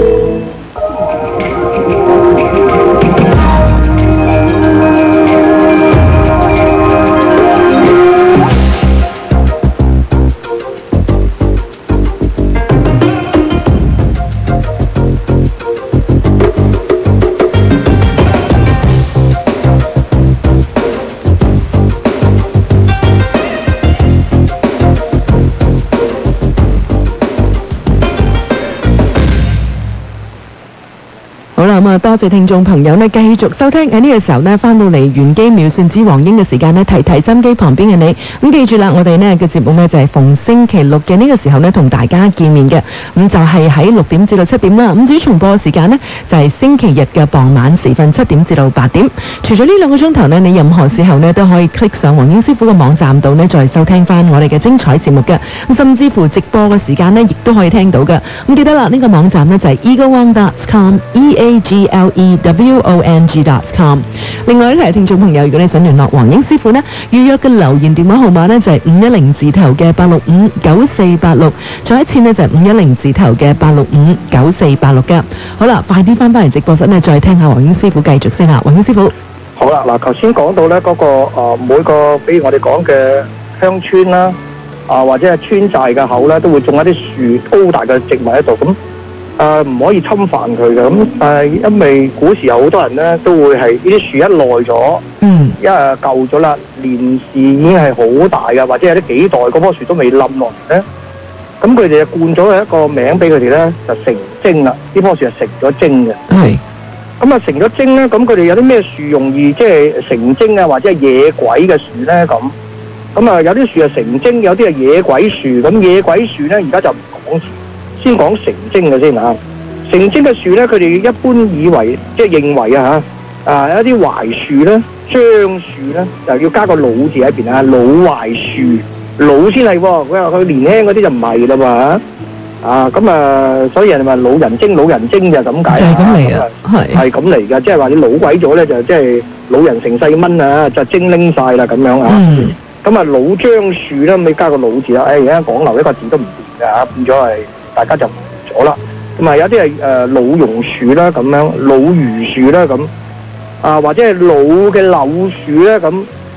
好啦，咁啊，多謝聽眾朋友呢繼續收聽。喺呢個時候呢，翻到嚟玄機妙算之黃英嘅時間呢，提提心機旁邊嘅你。咁記住啦，我哋呢嘅節目呢就係逢星期六嘅呢個時候呢同大家見面嘅。咁就係喺六點至到七點啦。咁至於重播嘅時間呢，就係星期日嘅傍晚時分七點至到八點。除咗呢兩個鐘頭呢，你任何時候呢都可以 click 上黃英師傅嘅網站度呢，再收聽翻我哋嘅精彩節目嘅。咁甚至乎直播嘅時間呢，亦都可以聽到嘅。咁記得啦，呢個網站呢就係 eaglewong dot com，e a G L E W O N G dot com。另外呢，提聽眾朋友，如果你想聯絡黃英師傅呢，預約嘅留言電話號碼呢就係五一零字頭嘅八六五九四八六，再一次呢就係五一零字頭嘅八六五九四八六㗎。好啦，快啲翻返嚟直播室呢，再聽下黃英師傅繼續先啦。黃英師傅， 好啦，嗱，頭先講到呢嗰、那個、呃、每個，比如我哋講嘅鄉村啦，啊、呃、或者係村寨嘅口咧，都會種一啲樹高大嘅植物喺度咁。誒唔、呃、可以侵犯佢嘅，咁但係因為古時有好多人咧都會係呢啲樹一耐咗，嗯，一係舊咗啦，年事已經係好大嘅，或者有啲幾代嗰棵樹都未冧落嚟咧，咁佢哋就冠咗一個名俾佢哋咧，就成精啦。呢棵樹係成咗精嘅，係。咁啊成咗精咧，咁佢哋有啲咩樹容易即係成精啊，或者係野鬼嘅樹咧咁？咁啊有啲樹係成精，有啲係野鬼樹。咁野鬼樹咧，而家就唔講樹。先講成精嘅先嚇，成精嘅樹咧，佢哋一般以為即係認為啊嚇，啊一啲槐樹咧、樟樹咧，就要加個老字喺邊啊，老槐樹，老先係喎。佢話佢年輕嗰啲就唔係啦嘛嚇，啊咁啊，所以人哋話老人精，老人精就咁解啊，係咁嚟啊，係係咁嚟㗎，即係話你老鬼咗咧，就即係老人成細蚊啊，就精靈晒啦咁樣啊。嗯。咁啊，老樟樹咧，咪加個老字啦。誒而家講漏一個字都唔掂㗎嚇，變咗係。大家就唔咗啦，咁啊有啲係誒老榕樹啦，咁樣老榆樹啦咁，啊或者係老嘅柳樹咧咁。嗱，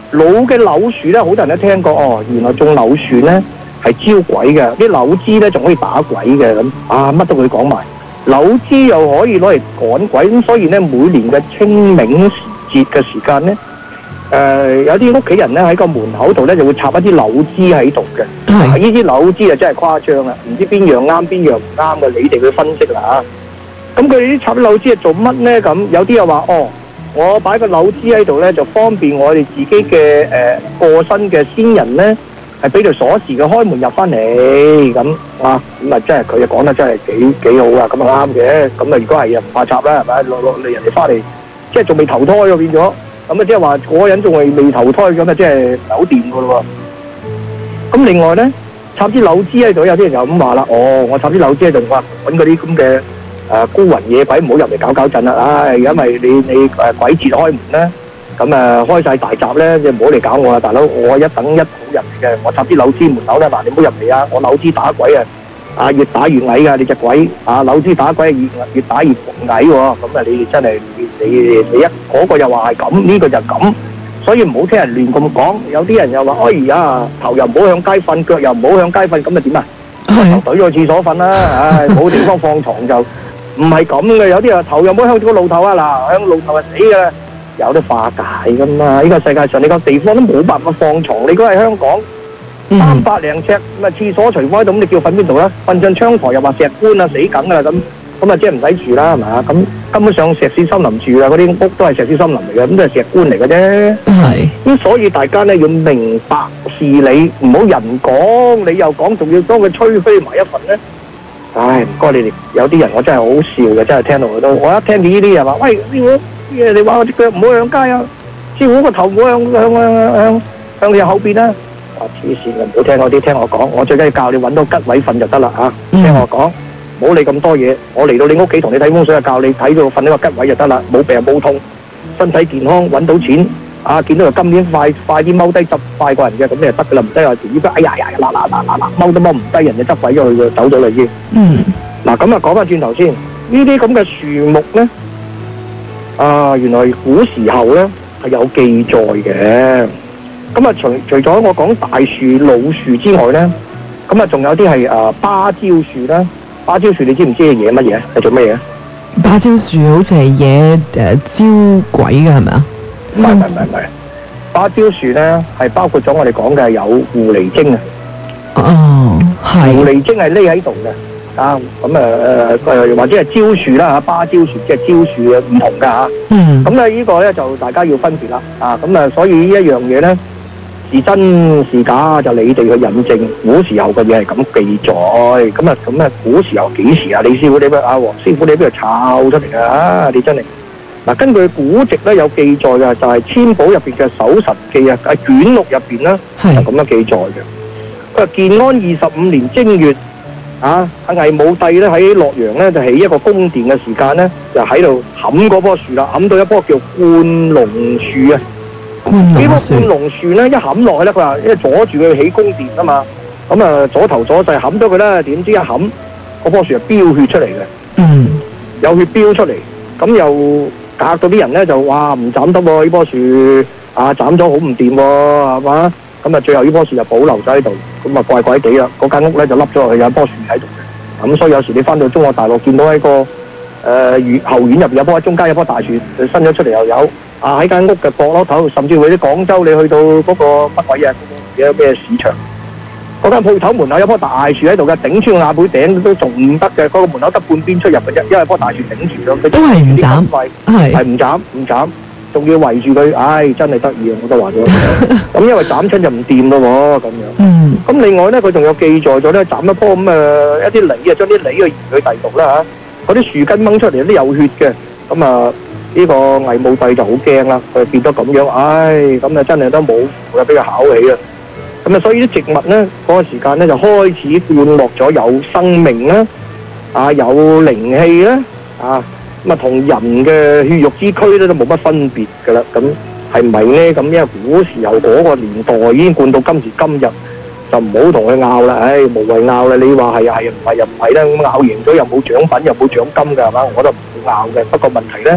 老嘅柳樹咧，好多人都聽過哦，原來種柳樹咧係招鬼嘅，啲柳枝咧仲可以打鬼嘅咁啊，乜都會講埋。柳枝又可以攞嚟趕鬼，咁所以咧每年嘅清明節嘅時間咧，誒、呃、有啲屋企人咧喺個門口度咧就會插一啲柳枝喺度嘅。 係呢啲柳枝啊真係誇張啦，唔知邊樣啱邊樣唔啱嘅，你哋去分析啦嚇。咁佢哋啲插柳枝係做乜咧？咁有啲又話哦，我擺個柳枝喺度咧，就方便我哋自己嘅誒、呃、過身嘅先人咧，係俾條鎖匙嘅開門入翻嚟咁啊，咁啊真係佢啊講得真係幾幾好啊，咁啊啱嘅。咁啊如果係唔怕插啦，係咪落落嚟人哋翻嚟，即係仲未投胎喎變咗，咁啊即係話嗰個人仲係未投胎咁啊，即係唔係好掂噶咯喎。咁另外咧，插啲柳枝喺度，有啲人就咁話啦，哦，我插啲柳枝喺度，話揾嗰啲咁嘅誒孤魂野鬼唔好入嚟搞搞震啦，唉，因為你你誒、呃、鬼節開門咧。咁誒、呃、開晒大閘咧，你唔好嚟搞我啊！大佬，我一等一好人嚟嘅，我插啲柳枝門口咧，嗱你唔好入嚟啊！我柳枝打鬼啊！啊越打越矮㗎，你隻鬼啊柳枝打鬼越越打越矮喎！咁啊你真係你你你一嗰、那個又話係咁，呢、這個就咁，所以唔好聽人亂咁講。有啲人又話：哎呀，頭又唔好向街瞓，腳又唔好向街瞓，咁啊點啊？頭懟咗去廁所瞓啦！唉，冇地方放床就唔係咁嘅。有啲人頭又唔好向個路頭啊！嗱，向路頭啊死㗎！有得化解噶嘛？呢個世界上你個地方都冇辦法放床，你如果係香港三百零尺咁啊，廁所除開度，咁你叫瞓邊度啦？瞓上窗台又話石棺啊，死梗噶啦咁，咁啊即係唔使住啦，係嘛？咁根本上石屎森林住啊，嗰啲屋都係石屎森林嚟嘅，咁都係石棺嚟嘅啫。係咁，所以大家咧要明白事理，唔好人講你又講，仲要當佢吹噓埋一份咧。唉，唔該你哋，有啲人我真係好笑嘅，真係聽到佢都，我一聽見呢啲人話，喂師傅。你話我隻腳唔好向街啊，師傅個頭唔好向向向向向你後邊啊！啊黐線嘅，唔好聽我啲，聽我講，我最緊要教你揾到吉位瞓就得啦嚇！嗯、聽我講，唔好理咁多嘢，我嚟到你屋企同你睇風水就教你睇到瞓喺個吉位就得啦，冇病冇痛，身體健康，揾到錢啊！見到佢今年快快啲踎低執快過人嘅，咁你就得噶啦，唔得話依家哎呀呀嗱嗱嗱嗱嗱踎都踎唔低，人就執鬼咗佢走咗啦已經。嗯。嗱咁啊，講翻轉頭先，呢啲咁嘅樹木咧。啊，原來古時候咧係有記載嘅。咁啊，除除咗我講大樹、老樹之外咧，咁啊，仲有啲係啊芭蕉樹啦。芭蕉樹你知唔知係嘢乜嘢？係做乜嘢？ 芭蕉樹好似係嘢誒招鬼嘅係咪啊？ 唔係唔係唔係，芭蕉樹咧係包括咗我哋講嘅有狐狸精啊。哦，係。狐狸精係匿喺度嘅。啊，咁誒誒誒，或者係蕉樹啦嚇，芭蕉樹即係蕉樹嘅唔同㗎嚇。嗯。咁咧呢個咧就大家要分別啦。啊，咁啊，所以呢一樣嘢咧是真是假就你哋去引證。古時候嘅嘢係咁記載。咁啊咁啊，古時候幾時啊？李師傅你邊啊？黃師傅你邊度抄出嚟㗎？啊，你真係嗱，根據古籍咧有記載嘅，就係千寶入邊嘅《搜神記》啊，喺卷六入邊咧係咁樣記載嘅。佢話建安二十五年正月。啊！阿魏武帝咧喺洛陽咧就起一個宮殿嘅時間咧，就喺度冚嗰棵樹啦，冚到一棵叫灌龍樹啊！呢棵灌龍樹咧一冚落去咧，佢話因為阻住佢起宮殿啊嘛，咁啊左頭左勢冚咗佢啦，點知一冚嗰棵樹就飆血出嚟嘅，嗯，有血飆出嚟，咁又嚇到啲人咧就話唔斬得喎，呢棵樹啊斬咗好唔掂喎，係嘛？咁啊，最後呢棵樹就保留咗喺度，咁啊怪怪地啦。嗰間屋咧就凹咗落去，有棵樹喺度嘅。咁所以有時你翻到中國大陸，見到喺個誒院後院入邊有棵，中間有棵大樹伸咗出嚟又有。啊喺間屋嘅角落頭，甚至會啲廣州你去到嗰個乜鬼嘢，有咩市場？嗰間鋪頭門口有棵大樹喺度嘅，頂穿個瓦背頂都仲唔得嘅。嗰個門口得半邊出入嘅啫，因為棵大樹頂住咗。 都係唔斬，係係唔斬唔斬。仲要圍住佢，唉，真係得意啊！我都話咗，咁因為斬親就唔掂咯喎，咁樣。嗯。咁另外咧，佢仲有記載咗咧，斬一棵咁誒一啲梨啊，將啲梨去移去第度啦嚇。嗰啲樹根掹出嚟有啲有血嘅，咁啊呢個魏武帝就好驚啦，佢變咗咁樣，唉，咁啊真係都冇符啦，俾佢考起啦。咁啊，所以啲植物咧嗰個時間咧就開始灌落咗有生命啦，啊有靈氣啦，啊。咁啊，同人嘅血肉之軀咧都冇乜分別㗎啦。咁係唔係咧？咁因為古時候嗰個年代已經灌到今時今日，就唔好同佢拗啦。唉，無謂拗啦。你話係啊係，唔係又唔係啦。咁拗贏咗又冇獎品又冇獎金㗎係嘛？我都唔會拗嘅。不過問題咧，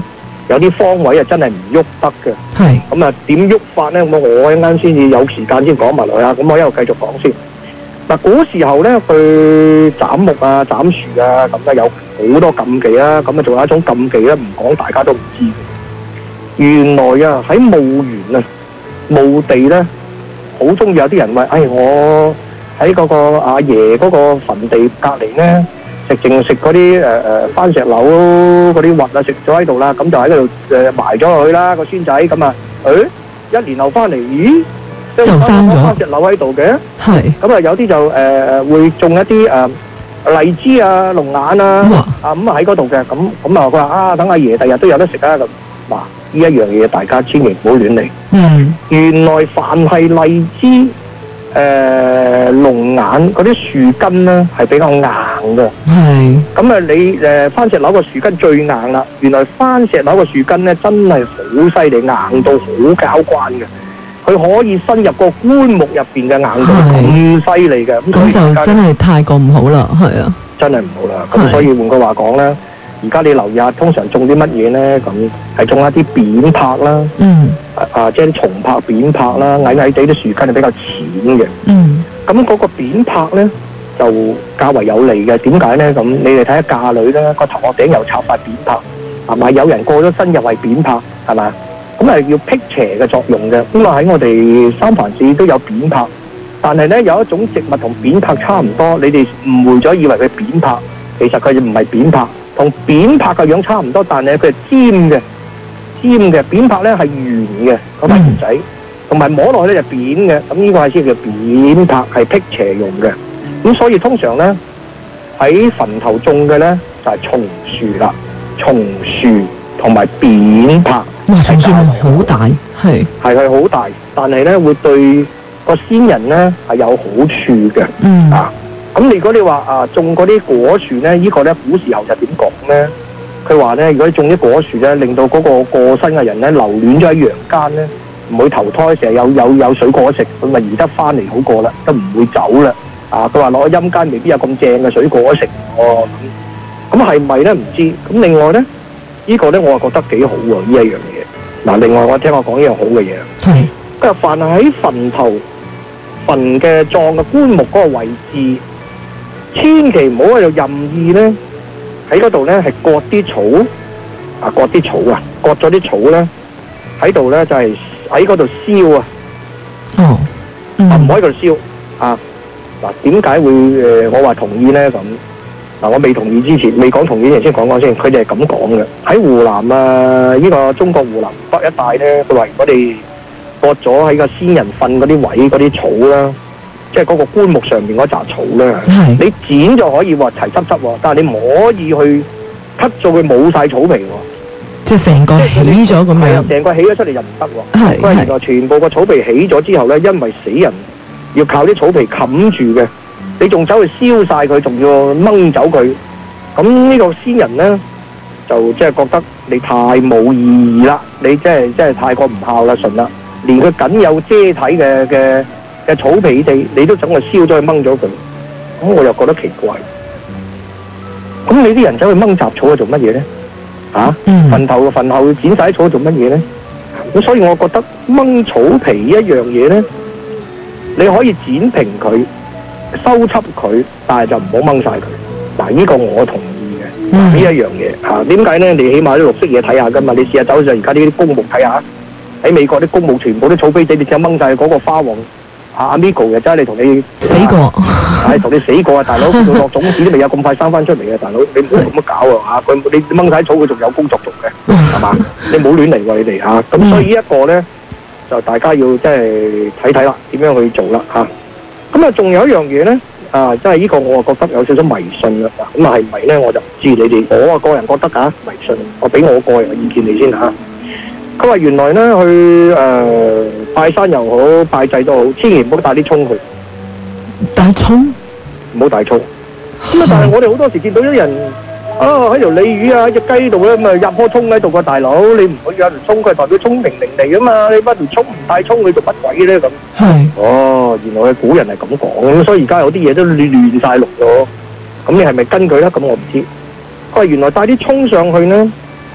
有啲方位啊真係唔喐得嘅。 係咁啊點喐法咧？咁我一陣先至有時間先講埋落去啊。咁我一路繼續講先。嗱，古時候咧，佢斬木啊、斬樹啊，咁啊有好多禁忌啦。咁啊，仲有一種禁忌咧，唔講大家都唔知嘅。原來啊，喺墓園啊、墓地咧，好中意有啲人話：，哎，我喺嗰個阿爺嗰個墳地隔離咧，食淨食嗰啲誒誒番石榴嗰啲核啊，食咗喺度啦，咁就喺嗰度誒埋咗落去啦個孫仔。咁啊，誒一年後翻嚟，咦？ 就生咗番石榴喺度嘅。 係咁啊，有啲就誒、呃、會種一啲誒、呃、荔枝啊、龍眼啊， 哇啊咁啊喺嗰度嘅。咁咁啊，佢話啊，等阿爺第日都有得食啊。咁嗱，呢一樣嘢大家千祈唔好亂嚟。 嗯原來凡係荔枝、誒、呃、龍眼嗰啲樹根咧係比較硬嘅。 係咁啊，你誒、呃、番石榴個樹根最硬啦。原來番石榴個樹根咧真係好犀利，硬到好交關嘅。佢可以伸入個棺木入邊嘅硬度咁犀利嘅，咁所以咁就真係太過唔好啦，係啊， 真係唔好啦。 係咁所以換句話講咧，而家你留意下，通常種啲乜嘢咧？咁係種一啲扁柏啦， 嗯啊啊，即係啲松柏、扁柏啦，矮矮地啲樹根係比較淺嘅。 嗯咁嗰個扁柏咧就較為有利嘅。點解咧？咁你哋睇下嫁女咧，個頭殼頂又插塊扁柏，係咪？有人過咗身又係扁柏，係咪？咁係要辟邪嘅作用嘅。咁啊喺我哋三藩市都有扁柏，但係咧有一種植物同扁柏差唔多，你哋誤會咗以為佢扁柏，其實佢唔係扁柏，同扁柏嘅樣差唔多，但係佢係尖嘅，尖嘅扁柏咧係圓嘅嗰塊葉仔，同埋摸落去咧就扁嘅。咁呢個係先叫扁柏，係辟邪用嘅。咁所以通常咧喺墳頭種嘅咧就係松樹啦，松樹同埋扁柏。 哇，仲算好大，係係佢好大，但係咧會對個先人咧係有好處嘅。 嗯啊，咁如果你話啊種嗰啲果樹咧，呢個咧古時候就點講咧？佢話咧，如果你種啲果樹咧，令到嗰個過身嘅人咧留戀咗喺陽間咧，唔會投胎，成日有有有水果食，咁咪移得翻嚟好過啦，都唔會走啦。啊，佢話落去陰間未必有咁正嘅水果食喎。咁咁係咪咧？唔知。咁另外咧？呢個咧我係覺得幾好喎，呢一樣嘢。嗱，另外我聽我講呢樣好嘅嘢。 係。 佢話凡係喺墳頭墳嘅葬嘅棺木嗰個位置，千祈唔好喺度任意咧喺嗰度咧係割啲草啊，割啲草啊，割咗啲草咧喺度咧就係喺嗰度燒啊。 哦。嗯。 啊，唔可以喺度燒啊。嗱，點解會誒、呃、我話同意咧咁？嗱，我未同意之前，未講同意之前先講講先。佢哋係咁講嘅。喺湖南啊，呢、這個中國湖南北一帶咧，佢話如果你割咗喺個先人瞓嗰啲位嗰啲草啦，即係嗰個棺木上面嗰紮草咧，你剪就可以話齊濕濕喎，但係你唔可以去 cut 到佢冇晒草皮喎。 即係成個起咗咁樣。 成個起咗出嚟就唔得喎。 係。 因為原來全部個草皮起咗之後咧，因為死人要靠啲草皮冚住嘅。你仲走去燒晒佢，仲要掹走佢，咁呢個先人咧就即係覺得你太冇意義啦，你即係即係太過唔孝啦，順啦，連佢僅有遮體嘅嘅嘅草皮地，你都整去燒咗去掹咗佢，咁我又覺得奇怪。咁你啲人走去掹雜草去做乜嘢咧？啊， 嗯、 墳頭墳後剪晒草做乜嘢咧？咁所以我覺得掹草皮一樣嘢咧，你可以剪平佢。收葺佢，但係就唔好掹晒佢。嗱，呢個我同意嘅。呢、嗯、一樣嘢嚇，點解咧？你起碼啲綠色嘢睇下噶嘛。你試下走上而家呢啲公墓睇下，喺美國啲公墓全部啲草皮仔，你只掹晒嗰個花王阿 Amigo 嘅，真係你同你死過， 係同你死過啊！大佬，佢落種子都未有咁快生翻出嚟嘅，大佬，你唔好咁樣搞啊！嚇，佢你掹晒草，佢仲有工作做嘅，係嘛？你冇亂嚟喎，你哋嚇。咁所以呢一個咧，就大家要即係睇睇啦，點樣去做啦嚇。咁啊，仲有一樣嘢咧，啊，即係呢個我啊覺得有少少迷信啦。咁啊係咪咧？我就唔知你哋，我啊個人覺得啊迷信。我俾我個人嘅意見你先嚇。佢話原來咧去誒、呃、拜山又好，拜祭都好，千祈唔好帶啲葱去。 帶葱？ 唔好帶葱。咁啊，但係我哋好多時見到啲人啊喺條鯉魚啊、喺隻雞度咧，咁啊入棵葱喺度個大佬，你唔可以有條葱，佢係代表聰明伶嚟噶嘛？你乜條葱唔帶葱，你做乜鬼咧咁？ 係。 哦，原來嘅古人係咁講，咁所以而家有啲嘢都亂亂晒龍咗。咁你係咪根據咧？咁我唔知。佢話原來帶啲葱上去咧，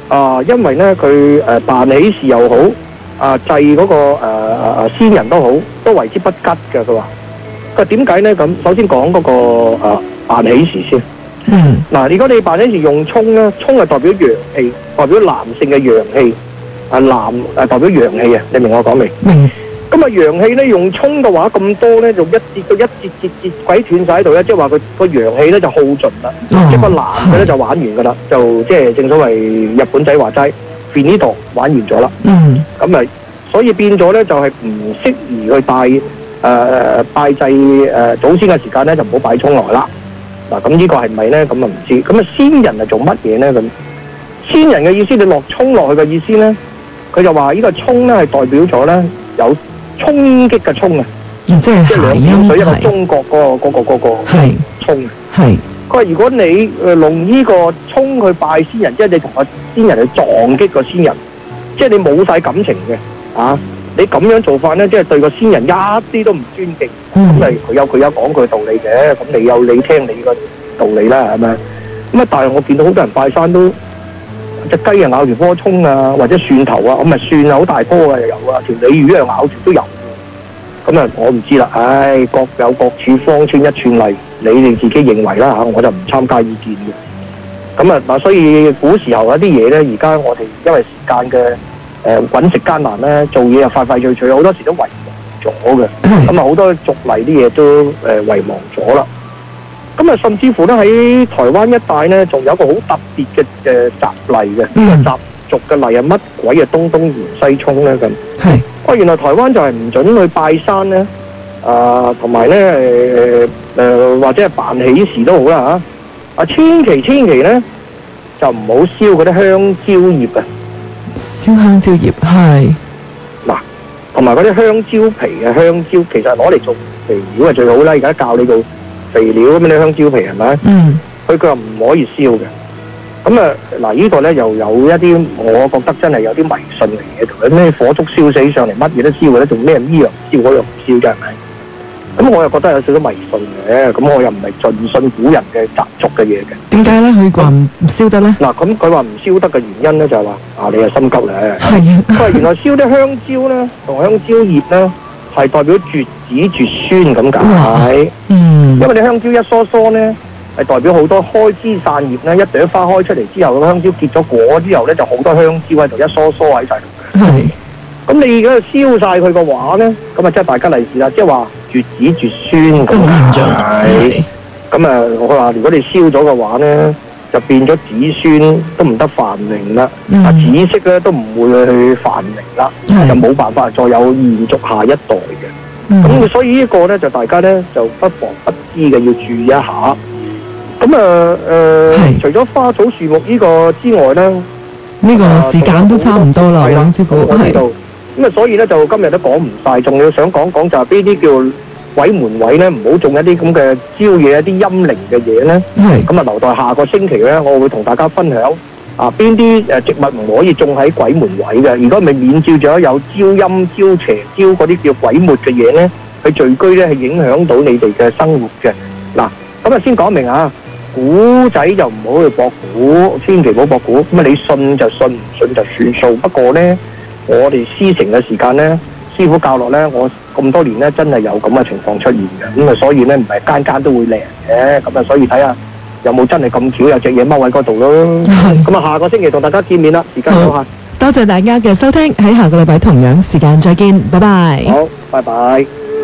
啊，因為咧佢誒辦喜事又好，啊祭嗰、那個誒誒、呃、先人都好，都為之不吉嘅。佢話，佢點解咧？咁首先講嗰、那個誒、呃、辦喜事先。 嗯。 嗱，如果你辦喜事用葱咧，葱係代表陽氣，代表男性嘅陽氣，啊男誒、呃、代表陽氣啊，你明我講未？ 明。 咁啊陽氣咧用葱嘅話咁多咧，就一節到一節節節鬼斷晒喺度咧，即係話佢個陽氣咧就耗盡啦， 哦一個男嘅咧就玩完噶啦，就即係正所謂日本仔話齋 finito 玩完咗啦。 嗯。 咁啊，所以變咗咧就係唔適宜去拜誒、呃、拜祭誒、呃、祖先嘅時間咧，就唔好擺葱來啦。嗱，咁呢個係咪咧？咁啊唔知。咁啊先人係做乜嘢咧？咁先人嘅意思，你落葱落去嘅意思咧，佢就話呢個葱咧係代表咗咧有衝擊嘅衝啊， 嗯即係即係兩點水一個係中國嗰、個嗰、個嗰、個係衝啊。 係佢話如果你誒用呢個衝去拜先人，即係你同個先人去撞擊個先人，即係你冇晒感情嘅啊！你咁樣做法咧，即係對個先人一啲都唔尊敬。咁咪佢有佢有講佢道理嘅，咁你有你聽你個道理啦，係咪？咁啊，但係我見到好多人拜山都隻雞啊咬住棵葱啊，或者蒜頭啊，咁咪蒜啊好大棵啊又有啊，條鯉魚啊咬住都有。咁啊，我唔知啦，唉，各有各處方寸一寸例，你哋自己認為啦嚇，我就唔參加意見嘅。咁啊嗱，所以古時候有啲嘢咧，而家我哋因為時間嘅誒揾食艱難咧，做嘢又快快脆脆，好多時都遺忘咗嘅。咁啊，好多俗例啲嘢都誒遺忘咗啦。咁啊，甚至乎咧喺台灣一帶咧，仲有一個好特別嘅誒習例嘅，呢、 嗯、 個習俗嘅例係乜鬼啊？東東芫西葱咧咁。 係。 哇！原來台灣就係唔準去拜山咧，啊同埋咧誒誒或者係辦喜事都好啦嚇，啊千祈千祈咧就唔好燒嗰啲香蕉葉啊！ 燒香蕉葉係嗱，同埋嗰啲香蕉皮啊，香蕉其實攞嚟做肥料係最好啦。而家教你做肥料咁樣啲香蕉皮係咪？ 嗯。 佢佢又唔可以燒嘅。咁啊，嗱呢個咧又有一啲，我覺得真係有啲迷信嚟嘅，同佢咩火燭燒死上嚟，乜嘢都燒嘅咧，仲咩呢樣唔燒嗰樣唔燒啫，係咪？咁我又覺得有少少迷信嘅，咁我又唔係盡信古人嘅習俗嘅嘢嘅。 點解咧？佢話唔燒得咧？ 嗱，咁佢話唔燒得嘅原因咧，就係話啊，你係心急咧。 係啊。 佢話原來燒啲香蕉咧，同香蕉葉咧，係代表絕子絕孫咁解。 嗯。 因為你香蕉一梳梳咧，係代表好多開枝散葉咧，一朵花開出嚟之後，個香蕉結咗果之後咧，就好多香蕉喺度一梳梳喺晒度。 係。咁你如果燒晒佢嘅話咧，咁啊即係大吉利是啦，即係話絕子絕孫咁係。咁啊，我話如果你燒咗嘅話咧，就變咗子孫都唔得繁榮啦，啊、嗯、子息咧都唔會去繁榮啦，就冇辦法再有延續下一代嘅。咁、嗯、所以呢個咧就大家咧就不妨不知嘅，要注意一下。咁啊誒，除咗花草樹木呢個之外咧，呢、 呢個時間都差唔多啦，黃師傅。 我知道。咁啊，所以咧就今日都講唔晒，仲要想講講就係呢啲叫鬼門位咧，唔好種一啲咁嘅招惹一啲陰靈嘅嘢咧。係。咁啊，留待下個星期咧，我會同大家分享啊邊啲誒植物唔可以種喺鬼門位嘅。如果咪免照咗有招陰、招邪、招嗰啲叫鬼沒嘅嘢咧，佢聚居咧係影響到你哋嘅生活嘅。嗱，咁啊先講明啊。古仔就唔好去博古，千祈唔好博古。咁啊，你信就信，唔信就算數。不過咧，我哋師承嘅時間咧，師傅教落咧，我咁多年咧，真係有咁嘅情況出現嘅。咁啊，所以咧唔係間間都會靈嘅。咁啊，所以睇下有冇真係咁巧有隻嘢踎喺嗰度咯。咁啊，下個星期同大家見面啦。時間有限， 多謝大家嘅收聽，喺下個禮拜同樣時間再見，拜拜。 好，拜拜。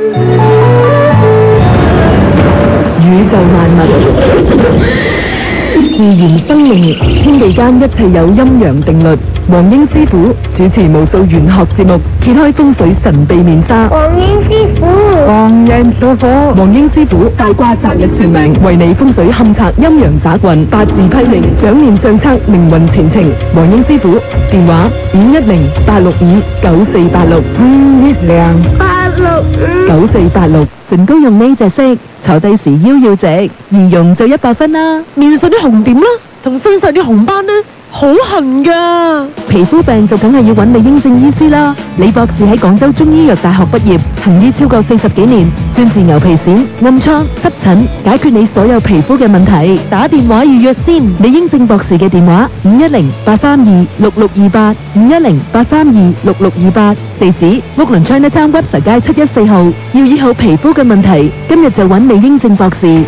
宇宙萬物，自然生命，天地間一切有陰陽定律。黃英師傅主持無數玄學節目，揭開風水神秘面紗。 黃英師傅， 黃英師傅，黃英師傅大卦擇日算命，為你風水勘察陰陽雜運，八字批命，掌念上策，命運前程。黃英師傅電話五一零八六五九四八六五一零八六五九四八六。唇膏用呢隻色，坐低時腰要直，儀容就一百分啦。面上啲紅點啦，同身上啲紅斑呢， 好痕噶。皮膚病就梗係要揾李英正醫師啦。李博士喺廣州中醫藥大學畢業，行醫超過四十幾年，專治牛皮癬、暗瘡、濕疹，解決你所有皮膚嘅問題。打電話預約先。李英正博士嘅電話五一零八三二六六二八五一零八三二六六二八，地址屋倫 Chinatown Webster 街七一四號。要醫好皮膚嘅問題，今日就揾李英正博士。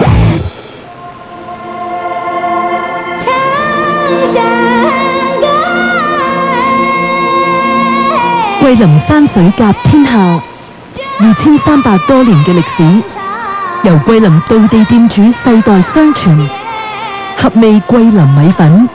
桂林山水甲天下，二千三百多年嘅歷史，由桂林道地店主世代相傳，合味桂林米粉，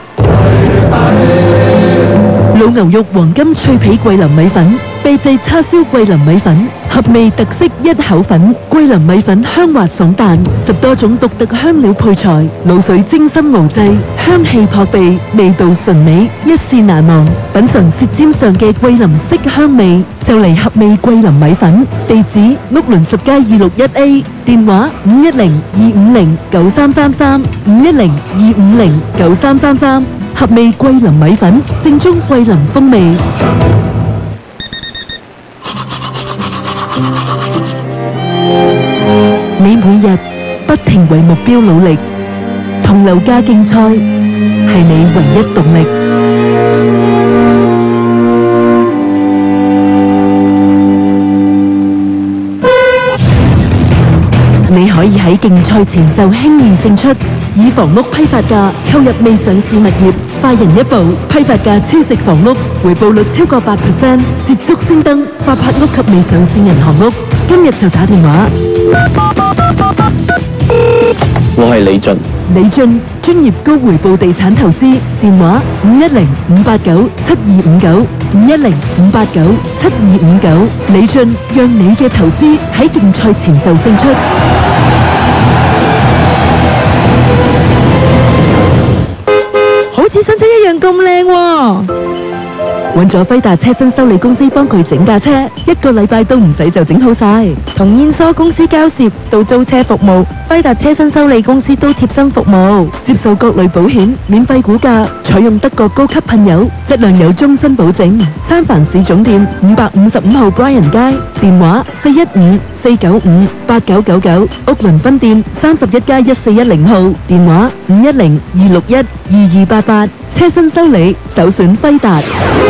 老牛肉黃金脆皮桂林米粉，秘製叉燒桂林米粉，合味特色一口粉，桂林米粉香滑爽彈，十多種獨特香料配材，滷水精心熬製，香氣撲鼻，味道純美，一試難忘。品嘗舌尖上嘅桂林色香味，就嚟合味桂林米粉。地址屋倫十街二六一 A， 電話五一零二五零九三三三五一零二五零九三三三。合味桂林米粉，正宗桂林風味。你每日不停為目標努力，同樓價競賽係你唯一動力。你可以喺競賽前就輕易勝出，以房屋批發價購入未上市物業，快人一步，批發價超值房屋，回報率超過百 percent， 捷足先登發拍屋及未上市銀行屋。今日就打電話。 我係李俊。 李俊，專業高回報地產投資，電話五一零五八九七二五九五一零五八九七二五九。李俊，讓你嘅投資喺競賽前就勝出。好似新車一樣咁靚喎！揾咗輝達車身修理公司幫佢整架車，一個禮拜都唔使就整好晒。同燕梳公司交涉到租車服務，輝達車身修理公司都貼身服務，接受各類保險，免費估價，採用德國高級噴油，質量有終身保證。三藩市總店五百五十五號 Bryan 街，電話四一五四九五八九九九，屋倫分店三十一街一四一零號，電話五一零二六一二二八八。車身修理首選輝達。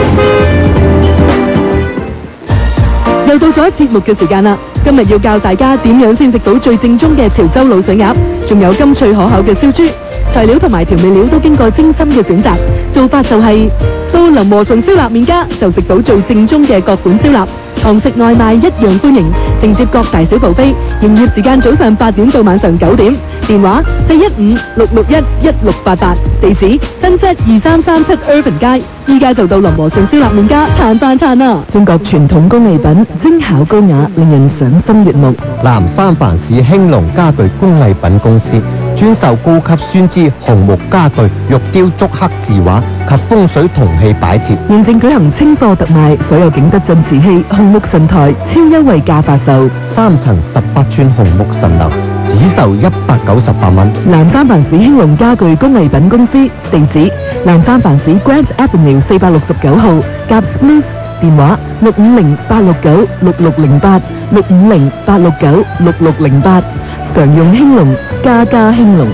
又到咗節目嘅時間啦！今日要教大家點樣先食到最正宗嘅潮州滷水鴨，仲有甘脆可口嘅燒豬。材料同埋調味料都經過精心嘅選擇，做法就係、是、到林和順燒臘麵家就食到最正宗嘅各款燒臘，堂食外賣一樣歡迎，承接各大小buffet，營業時間早上八點到晚上九點，電話四一五六六一一六八八，地址新街二三三七 Irvin 街。依家就到林和順燒臘麵家嘆飯嘆啦！中國傳統工藝品，精巧高雅，令人賞心悅目。 南三藩市興隆家具工藝品公司專售高級酸枝紅木家具、玉雕竹刻字畫及風水銅器擺設。 現正舉行清貨特賣，所有景德鎮瓷器、紅木神台超優惠價發售， 三層十八寸紅木神樓只售一百九十八蚊。 南三藩市興隆家具工藝品公司，地址南三藩市 Grant Avenue 四百六十九號，夾 Smith， 電話六五零八六九六六零八六五零八六九六六零八，常用興隆，家家興隆。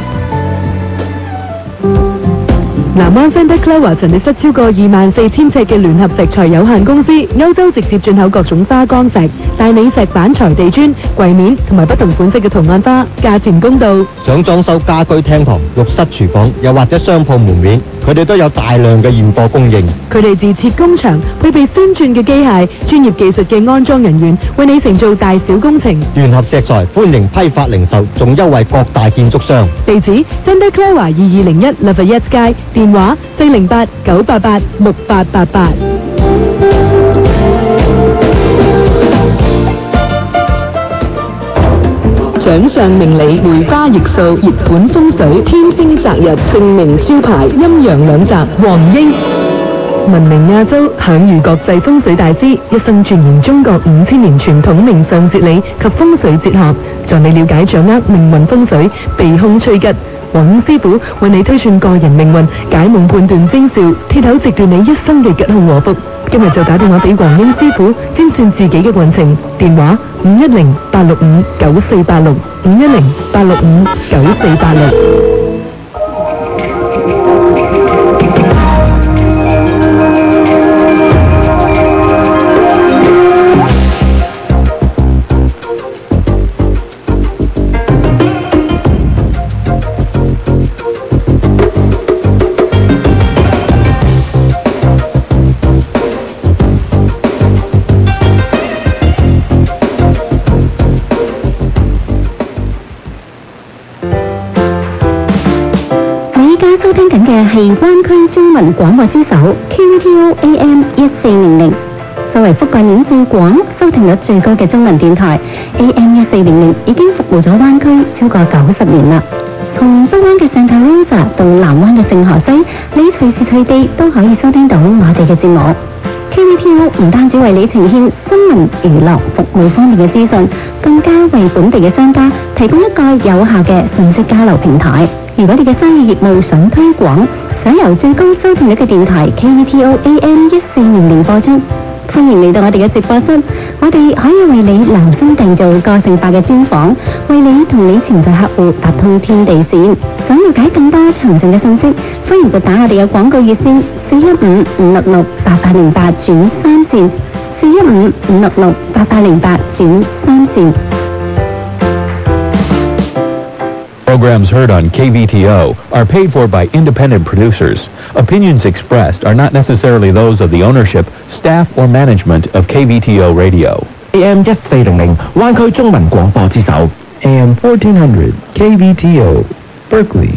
南灣 Santa Clara 陳列室超過二萬四千尺嘅聯合石材有限公司，歐洲直接進口各種花崗石、大理石板材地磚、櫃面同埋不同款式嘅圖案花，價錢公道。 想裝修家居廳堂、浴室、廚房，又或者商鋪門面，佢哋都有大量嘅現貨供應。 佢哋自設工場，配備先進嘅機械、專業技術嘅安裝人員，為你承做大小工程。 聯合石材歡迎批發零售，仲優惠各大建築商。 地址 Santa Clara 二二零一 Lafayette 街，電話四零八九八八六八八八。掌上明理，梅花易數，熱盤風水，天星擇日，盛名招牌，陰陽兩澤，黃英。聞名亞洲，享譽國際風水大師，一生鑽研中國五千年傳統命相哲理及風水哲學，助你了解掌握命運風水，避凶趨吉。 黃英師傅為你推算個人命運、解夢判斷徵兆，鐵口直斷你一生嘅吉凶禍福。今日就打電話俾黃英師傅占算自己嘅運程，電話五一零八六五九四八六五一零八六五九四八六。 收聽緊嘅係灣區中文廣播之首 K V T O A M 一四零零，作為覆蓋面最廣、收聽率最高嘅中文電台 A M 一四零零已經服務咗灣區超過九十年啦。從北灣嘅 Santa Rosa 到南灣嘅聖荷西，你隨時隨地都可以收聽到我哋嘅節目。K V T O 唔單止為你呈現新聞、娛樂、服務方面嘅資訊，更加為本地嘅商家提供一個有效嘅信息交流平台。如果你嘅生意業務想推廣，想由最高收聽率嘅電台 K V T O A M 一四零零播出，歡迎嚟到我哋嘅直播室，我哋可以為你量身訂造個性化嘅專訪，為你同你潛在客戶搭通天地線。想了解更多詳盡嘅信息，歡迎撥打我哋嘅廣告熱線四一五五六六八八零八轉三線，四一五五六六八八零八轉三線。 Programs heard on K V T O are paid for by independent producers. Opinions expressed are not necessarily those of the ownership, staff, or management of K V T O Radio. A M 一四零零灣區中文廣播之首 A M fourteen hundred K V T O Berkeley